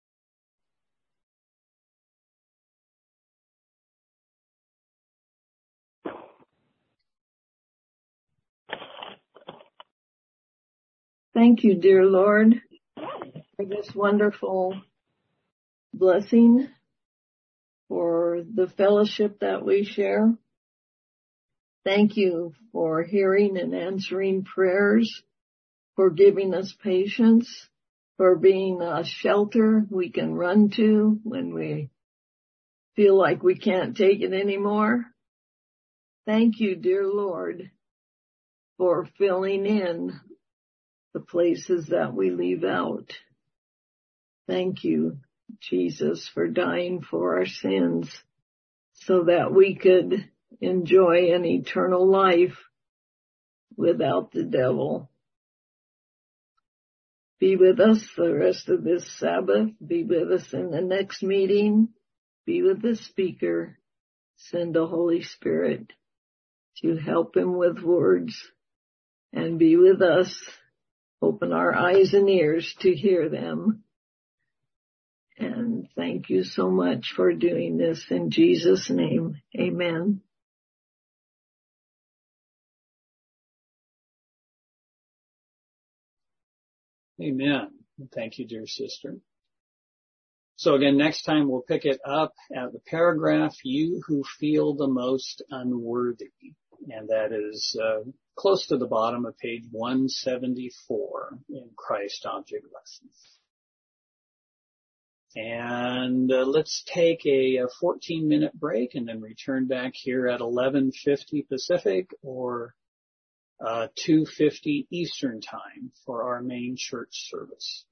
Thank you, dear Lord, for this wonderful blessing, for the fellowship that we share. Thank you for hearing and answering prayers, for giving us patience, for being a shelter we can run to when we feel like we can't take it anymore. Thank you, dear Lord, for filling in the places that we leave out. Thank you, Jesus, for dying for our sins so that we could enjoy an eternal life without the devil. Be with us the rest of this Sabbath. Be with us in the next meeting. Be with the speaker. Send the Holy Spirit to help him with words, and be with us. Open our eyes and ears to hear them. And thank you so much for doing this in Jesus' name. Amen. Amen. Thank you, dear sister. So again, next time we'll pick it up at the paragraph, you who feel the most unworthy. And that is uh, close to the bottom of page one seventy-four in Christ Object Lessons. And uh, let's take a, a fourteen minute break and then return back here at eleven fifty Pacific or uh, two fifty Eastern Time for our main church service.